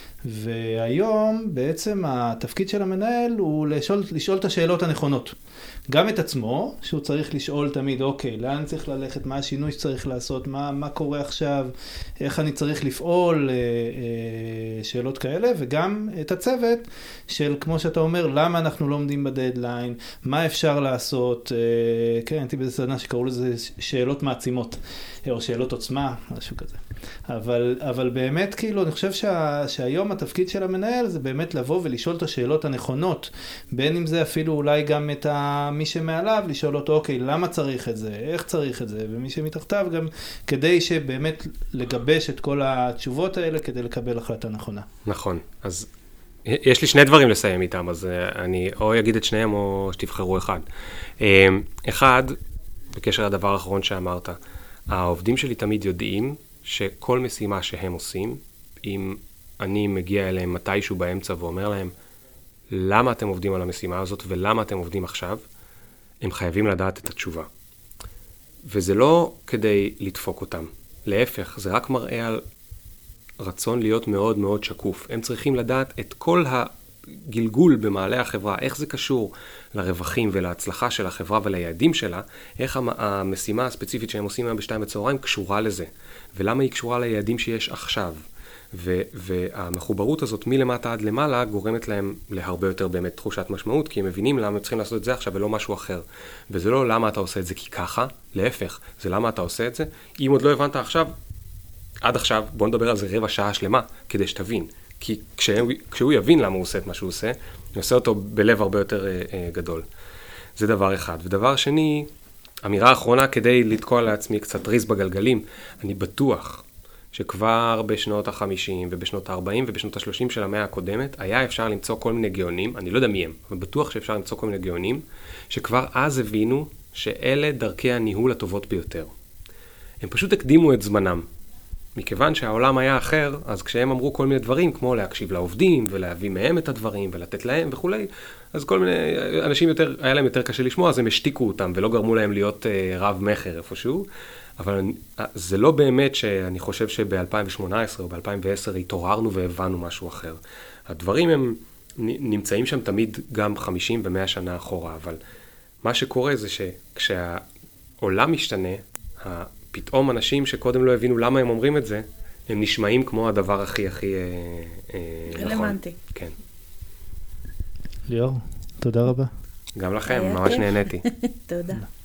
והיום בעצם התפקיד של המנהל הוא לשאול, לשאול את השאלות הנכונות. גם את עצמו, שהוא צריך לשאול תמיד, אוקיי, לאן צריך ללכת, מה השינוי שצריך לעשות, מה, מה קורה עכשיו, איך אני צריך לפעול, שאלות כאלה, וגם את הצוות של, כמו שאתה אומר, למה אנחנו לא עומדים בדדליין, מה אפשר לעשות, כן, הייתי באיזה סדנה שקראו לזה שאלות מעצימות, או שאלות עוצמה, משהו כזה. אבל, אבל באמת, כאילו, אני חושב שה, שהיום התפקיד של המנהל זה באמת לבוא ולשאול את השאלות הנכונות, בין אם זה אפילו אולי גם את ה, מי שמעליו, לשאול אותו, אוקיי, למה צריך את זה, איך צריך את זה, ומי שמתחתיו גם, כדי שבאמת לגבש את כל התשובות האלה, כדי לקבל החלטה נכונה. נכון, אז יש לי שני דברים לסיים איתם, אז אני או אגיד את שניהם או שתבחרו אחד. אחד, בקשר לדבר האחרון שאמרת, העובדים שלי תמיד יודעים שכל משימה שהם עושים, אם אני מגיע אליהם מתישהו באמצע ואומר להם, למה אתם עובדים על המשימה הזאת ולמה אתם עובדים עכשיו, הם חייבים לדעת את התשובה. וזה לא כדי לדפוק אותם. להפך, זה רק מראה על רצון להיות מאוד מאוד שקוף. הם צריכים לדעת את כל הגלגול במעלה החברה, איך זה קשור לרווחים ולהצלחה של החברה וליעדים שלה, איך המשימה הספציפית שהם עושים היום בשתיים בצהריים קשורה לזה, ולמה היא קשורה ליעדים שיש עכשיו. ו- והמחוברות הזאת מלמטה עד למעלה גורמת להם להרבה יותר באמת תחושת משמעות, כי הם מבינים למה הם צריכים לעשות את זה עכשיו ולא משהו אחר. וזה לא למה אתה עושה את זה כי ככה, להפך, זה למה אתה עושה את זה. אם עוד לא הבנת עכשיו, עד עכשיו, בוא נדבר על זה רבע שעה שלמה, כדי שתבין. כי כשהוא, כשהוא יבין למה הוא עושה את מה שהוא עושה, הוא עושה אותו בלב הרבה יותר אה, אה, גדול. זה דבר אחד. ודבר שני, אמירה האחרונה כדי לתקוע לעצמי קצת ריס בגלגלים, אני בטוח שכבר בשנות ה-חמישים ובשנות ה-ארבעים ובשנות ה-שלושים של המאה הקודמת, היה אפשר למצוא כל מיני גאונים, אני לא יודע מי הם, אבל בטוח שאפשר למצוא כל מיני גאונים, שכבר אז הבינו שאלה דרכי הניהול הטובות ביותר. הם פשוט הקדימו את זמנם. מכיוון שהעולם היה אחר, אז כשהם אמרו כל מיני דברים, כמו להקשיב לעובדים ולהביא מהם את הדברים ולתת להם וכולי, אז כל מיני אנשים יותר, היה להם יותר קשה לשמוע, אז הם השתיקו אותם ולא גרמו להם להיות רב מחר איפשהו. אבל זה לא באמת שאני חושב שב-אלפיים שמונה עשרה או ב-אלפיים ועשר התעוררנו והבנו משהו אחר. הדברים הם נמצאים שם תמיד גם חמישים ומאה שנה אחורה, אבל מה שקורה זה שכשהעולם משתנה, פתאום אנשים שקודם לא הבינו למה הם אומרים את זה, הם נשמעים כמו הדבר הכי הכי רלוונטי. כן. ליאור, תודה רבה. גם לכם, ממש נהניתי. תודה.